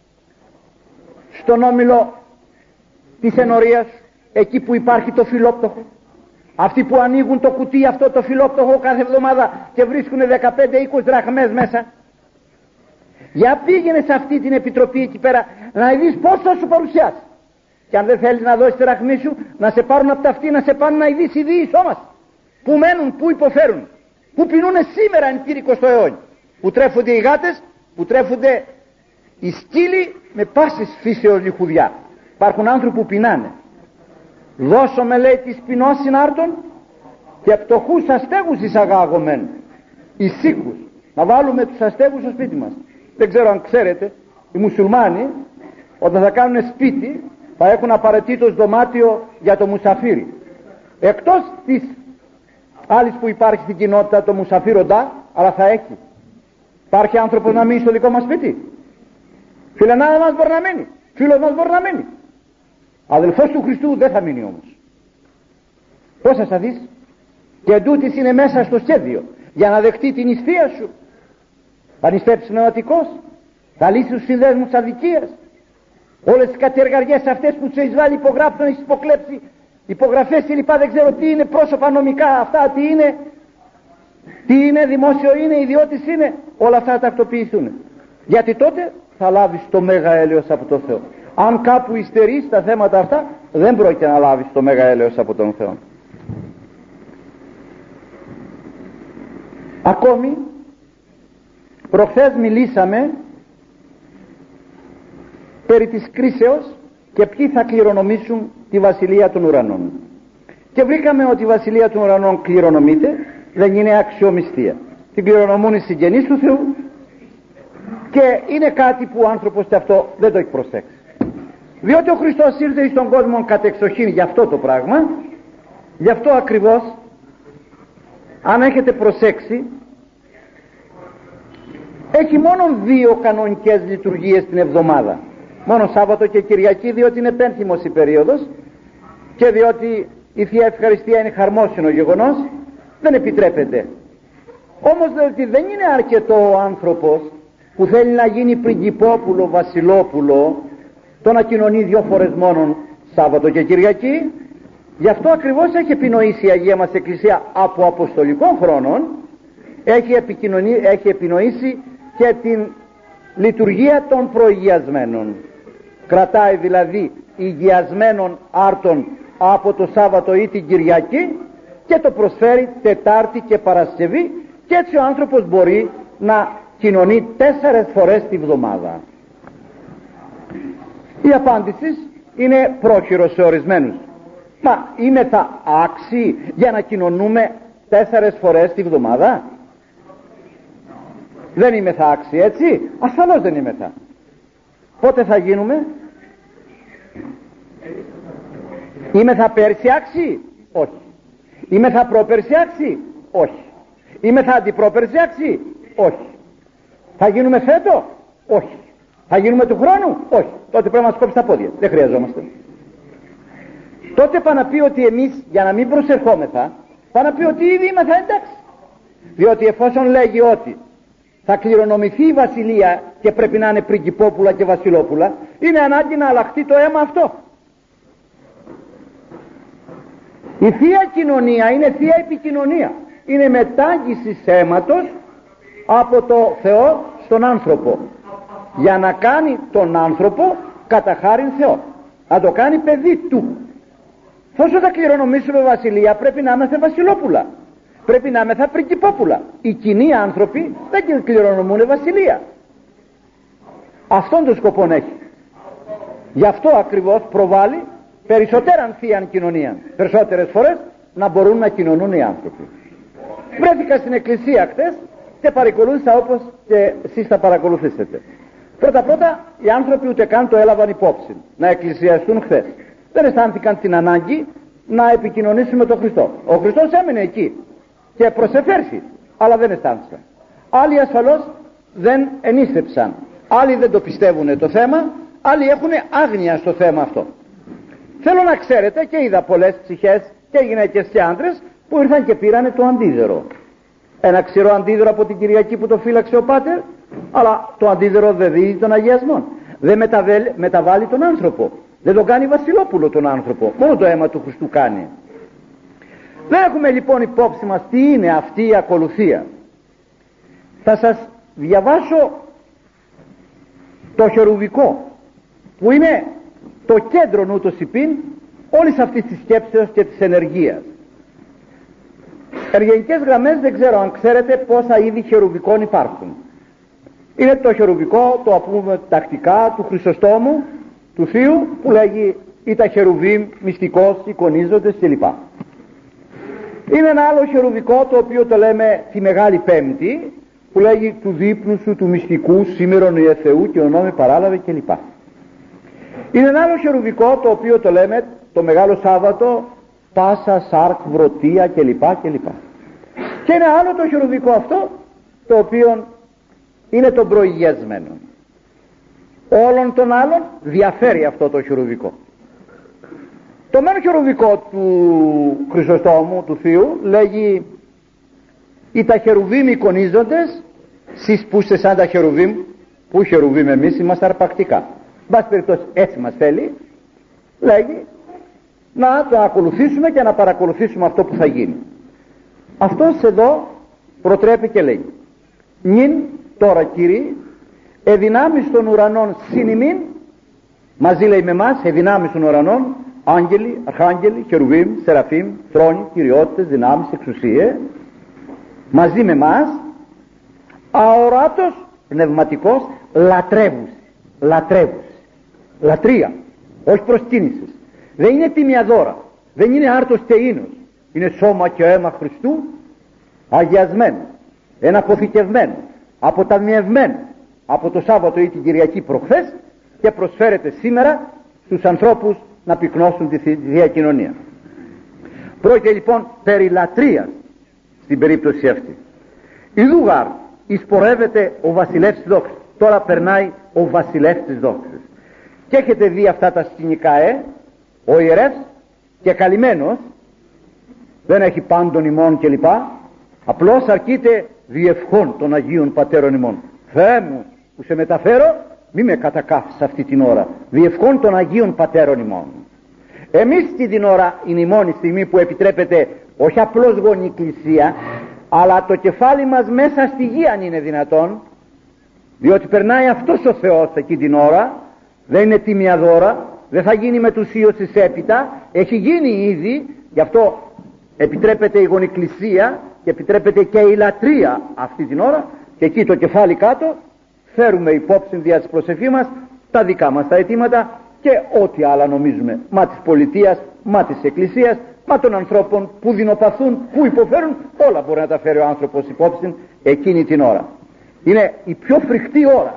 στον όμιλο της ενορίας, εκεί που υπάρχει το φιλόπτωχο. Αυτοί που ανοίγουν το κουτί αυτό το φιλόπτωχο κάθε εβδομάδα και βρίσκουν 15-20 δραχμές μέσα. Για πήγαινε σε αυτή την επιτροπή εκεί πέρα να δεις πώς θα σου παρουσιάσει. Και αν δεν θέλεις να δώσεις τη δραχμή σου, να σε πάρουν από τα αυτή, να σε πάνε να ειδείς οι δύο σώμας. Που μένουν, που υποφέρουν, που πεινούν σήμερα εν κύρι 20ο αιώνη. Που τρέφονται οι γάτες, που τρέφονται οι σκύλοι με πάσης φύσεως λιχουδιά. Υπάρχουν άνθρωποι που πεινάνε. Δώσομαι, λέει, της πεινός συνάρτων και πτωχούς αστέγους εισαγάγομεν εις οίκους. Να βάλουμε τους αστέγους στο σπίτι μας. Δεν ξέρω αν ξέρετε, οι μουσουλμάνοι όταν θα κάνουν σπίτι θα έχουν απαραίτητος δωμάτιο για το μουσαφίρι. Εκτός της άλλης που υπάρχει στην κοινότητα, το μουσαφίροντα, αλλά θα έχει. Υπάρχει άνθρωπος να μείνει στο δικό μας σπίτι? Φιλενάδα μας μπορεί να μείνει, φίλος μας μπορεί να μείνει, αδελφός του Χριστού δεν θα μείνει όμως. Πώς θα δεις? Και εντούτοις είναι μέσα στο σχέδιο για να δεχτεί την νηστεία σου. Θα νηστέψεις πνευματικός, θα λύσεις τους συνδέσμους της αδικίας, όλες τις κατεργαριές αυτές που τους έχεις βάλει υπογράφτων, έχεις υποκλέψει υπογραφές και λοιπά, δεν ξέρω τι είναι, πρόσωπα νομικά αυτά, τι είναι, δημόσιο είναι, ιδιώτης είναι, όλα αυτά θα τακτοποιηθούν. Γιατί τότε θα λάβεις το μέγα έλεος από τον Θεό. Αν κάπου υστερείς τα θέματα αυτά, δεν πρόκειται να λάβεις το μέγα έλεος από τον Θεό. Ακόμη προχθές μιλήσαμε περί της κρίσεως και ποιοι θα κληρονομήσουν τη βασιλεία των ουρανών. Και βρήκαμε ότι η βασιλεία των ουρανών κληρονομείται, δεν είναι αξιομιστία. Την κληρονομούν οι συγγενείς του Θεού και είναι κάτι που ο άνθρωπος αυτό δεν το έχει προσέξει. Διότι ο Χριστός ήρθε στον κόσμο κατεξοχήν για αυτό το πράγμα. Γι' αυτό ακριβώς, αν έχετε προσέξει, έχει μόνο 2 κανονικές λειτουργίες την εβδομάδα. Μόνο Σάββατο και Κυριακή, διότι είναι πένθυμος η περίοδος και διότι η Θεία Ευχαριστία είναι χαρμόσυνο γεγονός, δεν επιτρέπεται. Όμως διότι δεν είναι αρκετό ο άνθρωπος που θέλει να γίνει πριγκιπόπουλο, βασιλόπουλο, το να κοινωνεί 2 φορές μόνο Σάββατο και Κυριακή. Γι' αυτό ακριβώς έχει επινοήσει η Αγία μας Εκκλησία από αποστολικών χρόνων, έχει επινοήσει και την λειτουργία των προηγιασμένων. Κρατάει δηλαδή ηγιασμένων άρτων από το Σάββατο ή την Κυριακή και το προσφέρει Τετάρτη και Παρασκευή, και έτσι ο άνθρωπος μπορεί να κοινωνεί 4 φορές τη βδομάδα. Η απάντηση είναι πρόχειρος σε ορισμένους. Μα είναι τα άξιοι για να κοινωνούμε 4 φορές τη βδομάδα? Δεν είμαι θα άξιοι, έτσι? Ασφαλώς δεν είμαι θα. Πότε θα γίνουμε? Είμαι θα πέρσι άξιοι? Όχι. Είμαι θα πρόπερσι άξιοι? Όχι. Είμαι θα αντιπρόπερσι άξιοι? Όχι. Θα γίνουμε φέτο? Όχι. Θα γίνουμε του χρόνου? Όχι. Τότε πρέπει να μας κόψει τα πόδια. Δεν χρειαζόμαστε. Τότε πάει να πει ότι εμείς, για να μην προσερχόμεθα, πάει να πει ότι ήδη είμαστε εντάξει. Διότι εφόσον λέγει ότι θα κληρονομηθεί η βασιλεία και πρέπει να είναι πριγκιπόπουλα και βασιλόπουλα, είναι ανάγκη να αλλάχτεί το αίμα αυτό. Η Θεία Κοινωνία είναι Θεία Επικοινωνία. Είναι μετάγγιση αίματος από το Θεό στον άνθρωπο, για να κάνει τον άνθρωπο κατά χάριν Θεό, να το κάνει παιδί του. Όσο θα κληρονομήσουμε βασιλεία, πρέπει να είμαστε βασιλόπουλα, πρέπει να είμαστε πριγκιπόπουλα. Οι κοινοί άνθρωποι δεν κληρονομούν βασιλεία. Αυτόν τον σκοπό έχει. Γι' αυτό ακριβώς προβάλλει περισσότεραν θείαν κοινωνία, περισσότερες φορές να μπορούν να κοινωνούν οι άνθρωποι. Βρέθηκα στην εκκλησία χτες και παρακολούθησα όπως και εσείς θα παρακολουθήσετε. Πρώτα οι άνθρωποι ούτε καν το έλαβαν υπόψη να εκκλησιαστούν χθες. Δεν αισθάνθηκαν την ανάγκη να επικοινωνήσουν με τον Χριστό. Ο Χριστός έμεινε εκεί και προσεφέρθη, αλλά δεν αισθάνθηκαν. Άλλοι ασφαλώς δεν ενίστεψαν, άλλοι δεν το πιστεύουν το θέμα, άλλοι έχουν άγνοια στο θέμα αυτό. Θέλω να ξέρετε, και είδα πολλές ψυχές και γυναίκες και άντρες που ήρθαν και πήρανε το αντίδερο. Ένα ξηρό αντίδερο από την Κυριακή που το φύλαξε ο Πάτερ, αλλά το αντίδερο δεν δίδει τον αγιασμό. Δεν μεταβάλλει τον άνθρωπο. Δεν τον κάνει βασιλόπουλο τον άνθρωπο. Μόνο το αίμα του Χριστού κάνει. Δεν έχουμε λοιπόν υπόψη μας τι είναι αυτή η ακολουθία. Θα σας διαβάσω το χερουβικό, που είναι το κέντρο ούτως υπήν όλης αυτής της σκέψεως και της ενεργείας. Γενικές γραμμές δεν ξέρω αν ξέρετε πόσα είδη χερουβικών υπάρχουν. Είναι το χερουβικό, το πούμε τακτικά, του Χρυσοστόμου, του Θείου, που λέγει ή τα χερουβίμ, μυστικός, εικονίζοντες κλπ. Είναι ένα άλλο χερουβικό το οποίο το λέμε τη Μεγάλη Πέμπτη, που λέγει του δείπνου σου, του μυστικού, σήμερον η Θεού και ο νόμι παράλαβε κλπ. Είναι ένα άλλο χερουβικό το οποίο το λέμε το Μεγάλο Σάββατο, πάσα, σάρκ, βρωτεία κλπ. Και είναι άλλο το χερουβικό αυτό το οποίο είναι το προηγιασμένο. Όλων των άλλων διαφέρει αυτό το χερουβικό. Το μένο χερουβικό του Χρυσοστόμου, του Θείου, λέγει οι τα χερουβίμ εικονίζοντες, σεις που είστε σαν τα χερουβίμ, που χερουβίμ εμείς είμαστε αρπακτικά. Μπας περιπτώσει έτσι μας θέλει, λέγει να το ακολουθήσουμε και να παρακολουθήσουμε αυτό που θα γίνει. Αυτός εδώ προτρέπει και λέει νυν τώρα Κύριε εδυνάμεις των ουρανών συνημήν, μαζί λέει με εμάς, εδυνάμεις των ουρανών, άγγελοι, αρχάγγελοι, χερουβίμ, σεραφίμ, θρόνοι, κυριότητες, δυνάμεις, εξουσίες, μαζί με εμάς, αοράτος, πνευματικός, λατρεύους, λατρεία, όχι προσκύνησης. Δεν είναι τιμιαδόρα, δεν είναι άρτος και ίνος, είναι σώμα και αίμα Χριστού, αγιασμένο, εναποθηκευμένο, αποταμιευμένο από το Σάββατο ή την Κυριακή προχθές και προσφέρεται σήμερα στους ανθρώπους να πυκνώσουν τη Θεία Κοινωνία. Πρόκειται λοιπόν περί λατρείας στην περίπτωση αυτή. Ιδού γάρ εισπορεύεται ο βασιλεύς της δόξης. Τώρα περνάει ο βασιλεύς της δόξης. Και έχετε δει αυτά τα σκηνικά, ο ιερεύς και καλυμμένος, δεν έχει πάντων ημών κλπ. Απλώς αρκείται διευχών των Αγίων Πατέρων ημών. Θεέ μου που σε μεταφέρω, μη με κατακάφεις αυτή την ώρα. Διευχών των Αγίων Πατέρων ημών. Εμείς την ώρα είναι η μόνη στιγμή που επιτρέπεται όχι απλώς γονή εκκλησία, αλλά το κεφάλι μας μέσα στη γη αν είναι δυνατόν, διότι περνάει αυτός ο Θεός εκεί την ώρα, δεν είναι τίμια δώρα, δεν θα γίνει με τους ίωσης έπειτα, έχει γίνει ήδη, γι' αυτό επιτρέπεται η γονικλησία και επιτρέπεται και η λατρεία αυτή την ώρα, και εκεί το κεφάλι κάτω φέρουμε υπόψη δια της προσευχής μας τα δικά μας τα αιτήματα και ό,τι άλλα νομίζουμε, μα της πολιτείας, μα της εκκλησίας, μα των ανθρώπων που δεινοπαθούν, που υποφέρουν, όλα μπορεί να τα φέρει ο άνθρωπος υπόψη εκείνη την ώρα. Είναι η πιο φρικτή ώρα.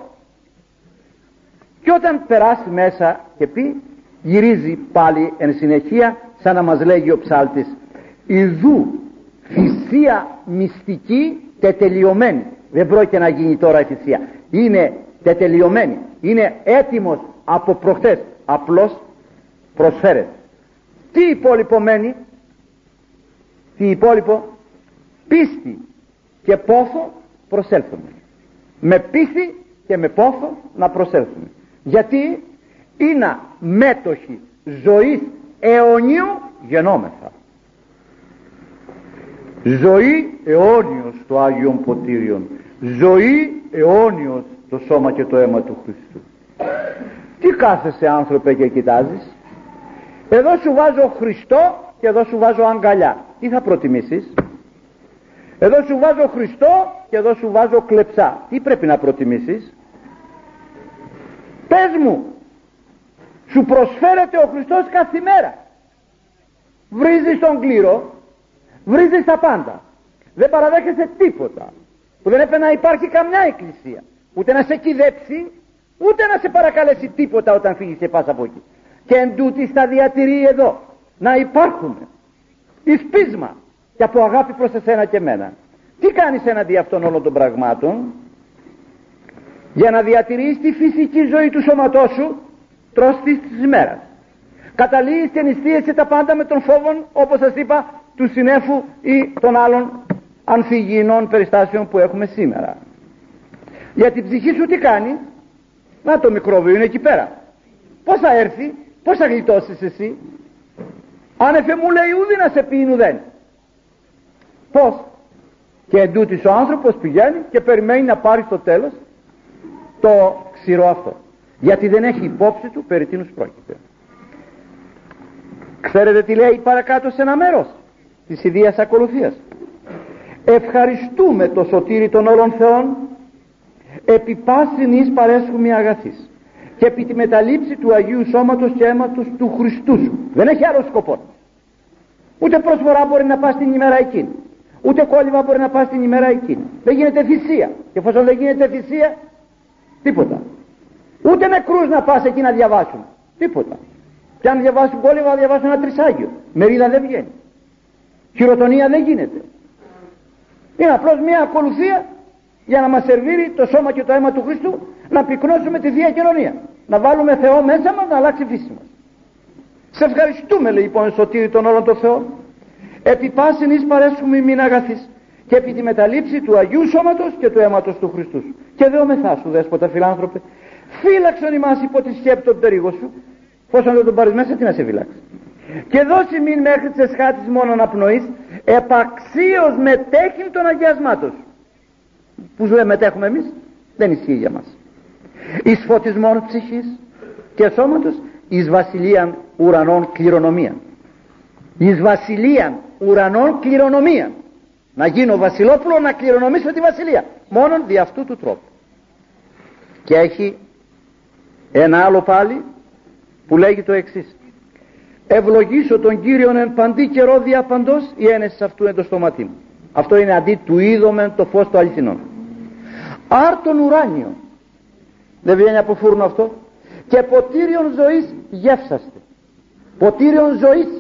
Και όταν περάσει μέσα και πει, γυρίζει πάλι εν συνεχεία σαν να μας λέγει ο ψάλτης, ιδού θυσία μυστική τετελειωμένη. Δεν πρόκειται να γίνει τώρα η θυσία, είναι τετελειωμένη, είναι έτοιμος από προχτές, απλώς προσφέρεται. Τι υπόλοιπο μένει? Τι υπόλοιπο? Πίστη και πόθο προσέλθουμε. Με πίστη και με πόθο να προσέλθουμε. Γιατί είναι μέτοχοι ζωής αιωνίου γενόμεθα. Ζωή αιώνιος το Άγιον Ποτήριον, ζωή αιώνιος το σώμα και το αίμα του Χριστού. Τι κάθεσαι άνθρωπε και κοιτάζεις? Εδώ σου βάζω Χριστό και εδώ σου βάζω αγκαλιά. Τι θα προτιμήσεις? Εδώ σου βάζω Χριστό και εδώ σου βάζω κλεψά. Τι πρέπει να προτιμήσεις? Πες μου. Σου προσφέρεται ο Χριστός κάθε μέρα. Βρίζεις τον κλήρο, βρίζεις τα πάντα, δεν παραδέχεσαι τίποτα, που δεν έπρεπε να υπάρχει καμιά εκκλησία, ούτε να σε κυδέψει, ούτε να σε παρακαλέσει τίποτα όταν φύγεις και πας από εκεί. Και εν τούτης θα διατηρεί εδώ να υπάρχουμε εις πείσμα και από αγάπη προς εσένα και εμένα. Τι κάνεις εναντί αυτών όλων των πραγμάτων? Για να διατηρείς τη φυσική ζωή του σώματός σου, τρως της ημέρας. Καταλύεις και νηστείσαι τα πάντα με τον φόβο, όπως σας είπα, του συνέφου ή των άλλων αμφιγεινών περιστάσεων που έχουμε σήμερα. Για την ψυχή σου τι κάνει? Να, το μικρόβιο είναι εκεί πέρα. Πώς θα έρθει, πώς θα γλιτώσεις εσύ? Άνεφε μου λέει ούδη να σε πει ουδέν. Πώς? Και εντούτοις ο άνθρωπος πηγαίνει και περιμένει να πάρει στο τέλος το ξηρό αυτό, γιατί δεν έχει υπόψη του περί τίνος πρόκειται. Ξέρετε τι λέει παρακάτω σε ένα μέρος της ιδίας ακολουθίας? Ευχαριστούμε το σωτήρι των όλων θεών, επί πάσιν εις παρέσχουμε αγαθής, και επί τη μεταλήψη του Αγίου Σώματος και αίματος του Χριστού σου. Δεν έχει άλλο σκοπό. Ούτε προσφορά μπορεί να πας την ημέρα εκείνη, ούτε κόλλημα μπορεί να πας την ημέρα εκείνη. Δεν γίνεται θυσία, και εφόσον δεν γίνεται θυσία, τίποτα. Ούτε νεκρούς να πας εκεί να διαβάσουν, τίποτα. Και αν διαβάσουν κόλλημα, να διαβάσουν ένα τρισάγιο, μερίδα δεν βγαίνει, χειροτονία δεν γίνεται. Είναι απλώς μια ακολουθία για να μας σερβίρει το σώμα και το αίμα του Χριστού, να πυκνώσουμε τη Θεία Κοινωνία, να βάλουμε Θεό μέσα μας, να αλλάξει η φύση μας. Σε ευχαριστούμε, λέει λοιπόν, σωτήρι των όλων των Θεών, επί πάσιν εις παρέσχουμε ημίν αγαθής, και επί τη μεταλήψη του Αγίου Σώματος και του αίματος του Χριστού σου. Και δεόμεθά σου, δέσποτα φιλάνθρωπε, φύλαξον ημάς υπό τη σκέπη των περίγων σου. Πώς αν δεν τον πάρεις μέσα, τι να σε φυλάξει? Και δώσει μην μέχρι της εσχάτης μόνον απνοής, επαξίως μετέχειν των αγιασμάτων σου. Που δεν μετέχουμε εμείς, δεν ισχύει για μας. Εις φωτισμόν ψυχής και σώματος, εις βασιλείαν ουρανών κληρονομίαν. Εις βασιλείαν ουρανών κληρονομίαν. Να γίνω βασιλόπουλο, να κληρονομήσω τη βασιλεία, μόνον δι' αυτού του τρόπου. Και έχει ένα άλλο πάλι που λέγει το εξής: ευλογήσω τον Κύριον εν παντή καιρό διαπαντός, η ένεση αυτού εν το στόματί μου. Αυτό είναι αντί του είδομεν το φως του αληθινών. Άρτον ουράνιο, δεν βγαίνει από φούρνο αυτό? Και ποτήριον ζωής γεύσαστε. Ποτήριον ζωής.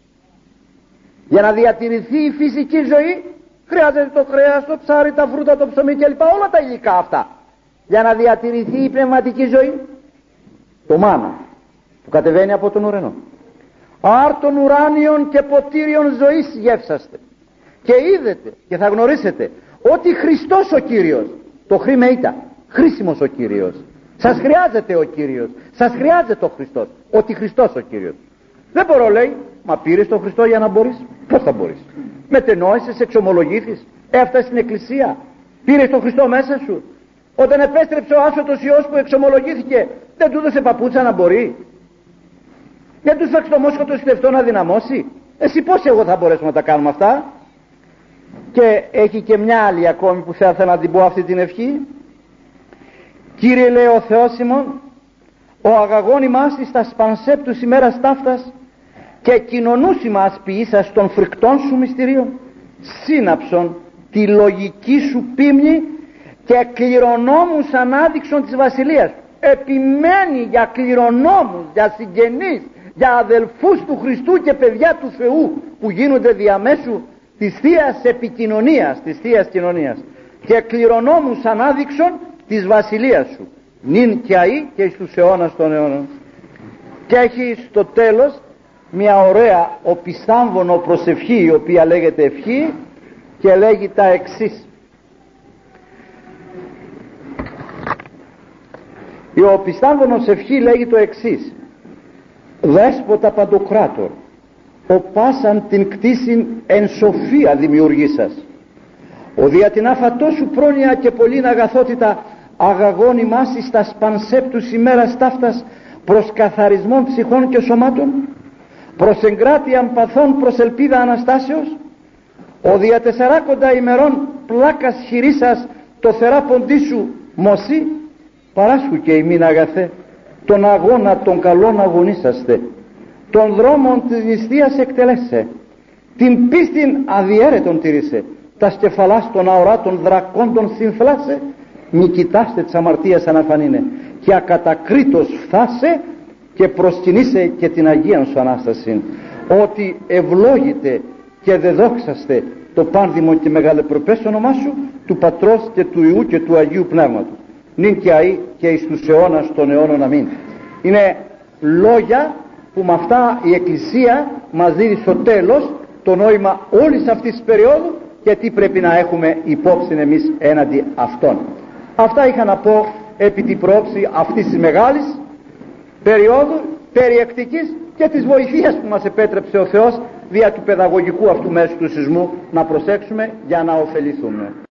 Για να διατηρηθεί η φυσική ζωή χρειάζεται το κρέας, το ψάρι, τα φρούτα, το ψωμί κλπ. Όλα τα υλικά αυτά. Για να διατηρηθεί η πνευματική ζωή, το μάνα που κατεβαίνει από τον ουρανό. Άρτον ουράνιον και ποτήριον ζωής γεύσαστε. Και είδετε και θα γνωρίσετε ότι Χριστός ο Κύριος, το χρήμα ήταν χρήσιμος ο Κύριος, σας χρειάζεται ο Κύριος, σας χρειάζεται ο Χριστός, ότι Χριστός ο Κύριος. Δεν μπορώ, λέει, μα πήρες τον Χριστό για να μπορείς? Πώς θα μπορείς? Μετενόησες, εξομολογήθης, έφτασες στην εκκλησία, πήρες τον Χριστό μέσα σου? Όταν επέστρεψε ο άσωτος Υιός που εξομολογήθηκε, δεν του έδωσε παπούτσα να μπορεί? Δεν του φάξε το μόσχοτο στεφτό να δυναμώσει? Εσύ πώς εγώ θα μπορέσουμε να τα κάνουμε αυτά? Και έχει και μια άλλη ακόμη που θα ήθελα να την πω αυτή την ευχή. Κύριε, λέει ο Θεός ημών, ο αγαγών ημάς εις τα σπανσέπτους ημέρας ταύτας και κοινωνούς ημάς ποιήσας των φρικτών σου μυστηρίων, σύναψον τη λογική σου πίμνη και κληρονόμους ανάδειξον της βασιλείας. Επιμένει για κληρονόμους, για συγγενείς, για αδελφούς του Χριστού και παιδιά του Θεού που γίνονται διαμέσου της Θείας επικοινωνίας, της Θείας κοινωνίας, και κληρονόμους ανάδειξον της βασιλείας σου, νυν και αεί και εις τους αιώνας των αιώνων. Και έχει στο τέλος μια ωραία οπισθάμβωνο προσευχή, η οποία λέγεται ευχή και λέγει τα εξής. Η οπισθάμβωνος ευχή λέγει το εξής: Δέσποτα Παντοκράτορ, ο πάσαν την κτήσιν εν σοφία δημιουργήσας, ο δια την άφατό σου πρόνοια και πολλήν αγαθότητα αγαγών ημάς εις τα σπανσέπτους ημέρας ταύτας προς καθαρισμόν ψυχών και σωμάτων, προς εγκράτειαν παθών προς ελπίδα Αναστάσεως, ο δια 40 ημερών πλάκας χειρίσας το θεράποντί σου μωσί, παράσχου και ημίν αγαθέ, τον αγώνα των καλών αγωνίσαστε, των δρόμων της νηστείας εκτελέσε, την πίστην αδιέρετον τηρήσε, τα σκεφαλάς των αοράτων δρακόντων συμφλάσε, μη κοιτάστε της αμαρτίας αναφανίνε, και ακατακρίτως φθάσε και προσκυνήσε και την Αγίαν σου Ανάσταση, ότι ευλόγητε και δεδόξαστε το πάνδημο και μεγαλεπρεπές όνομά σου, του Πατρός και του Υιού και του Αγίου Πνεύματος, νυν και αεί και εις τους αιώνας των αιώνων. Αμήν. Είναι λόγια που με αυτά η Εκκλησία μας δίνει στο τέλος το νόημα όλης αυτής της περίοδου και τι πρέπει να έχουμε υπόψη εμείς έναντι αυτών. Αυτά είχα να πω επί την πρόψη αυτής της μεγάλης περίοδου, περιεκτικής, και της βοηθείας που μας επέτρεψε ο Θεός δια του παιδαγωγικού αυτού μέσου του σεισμού να προσέξουμε για να ωφεληθούμε.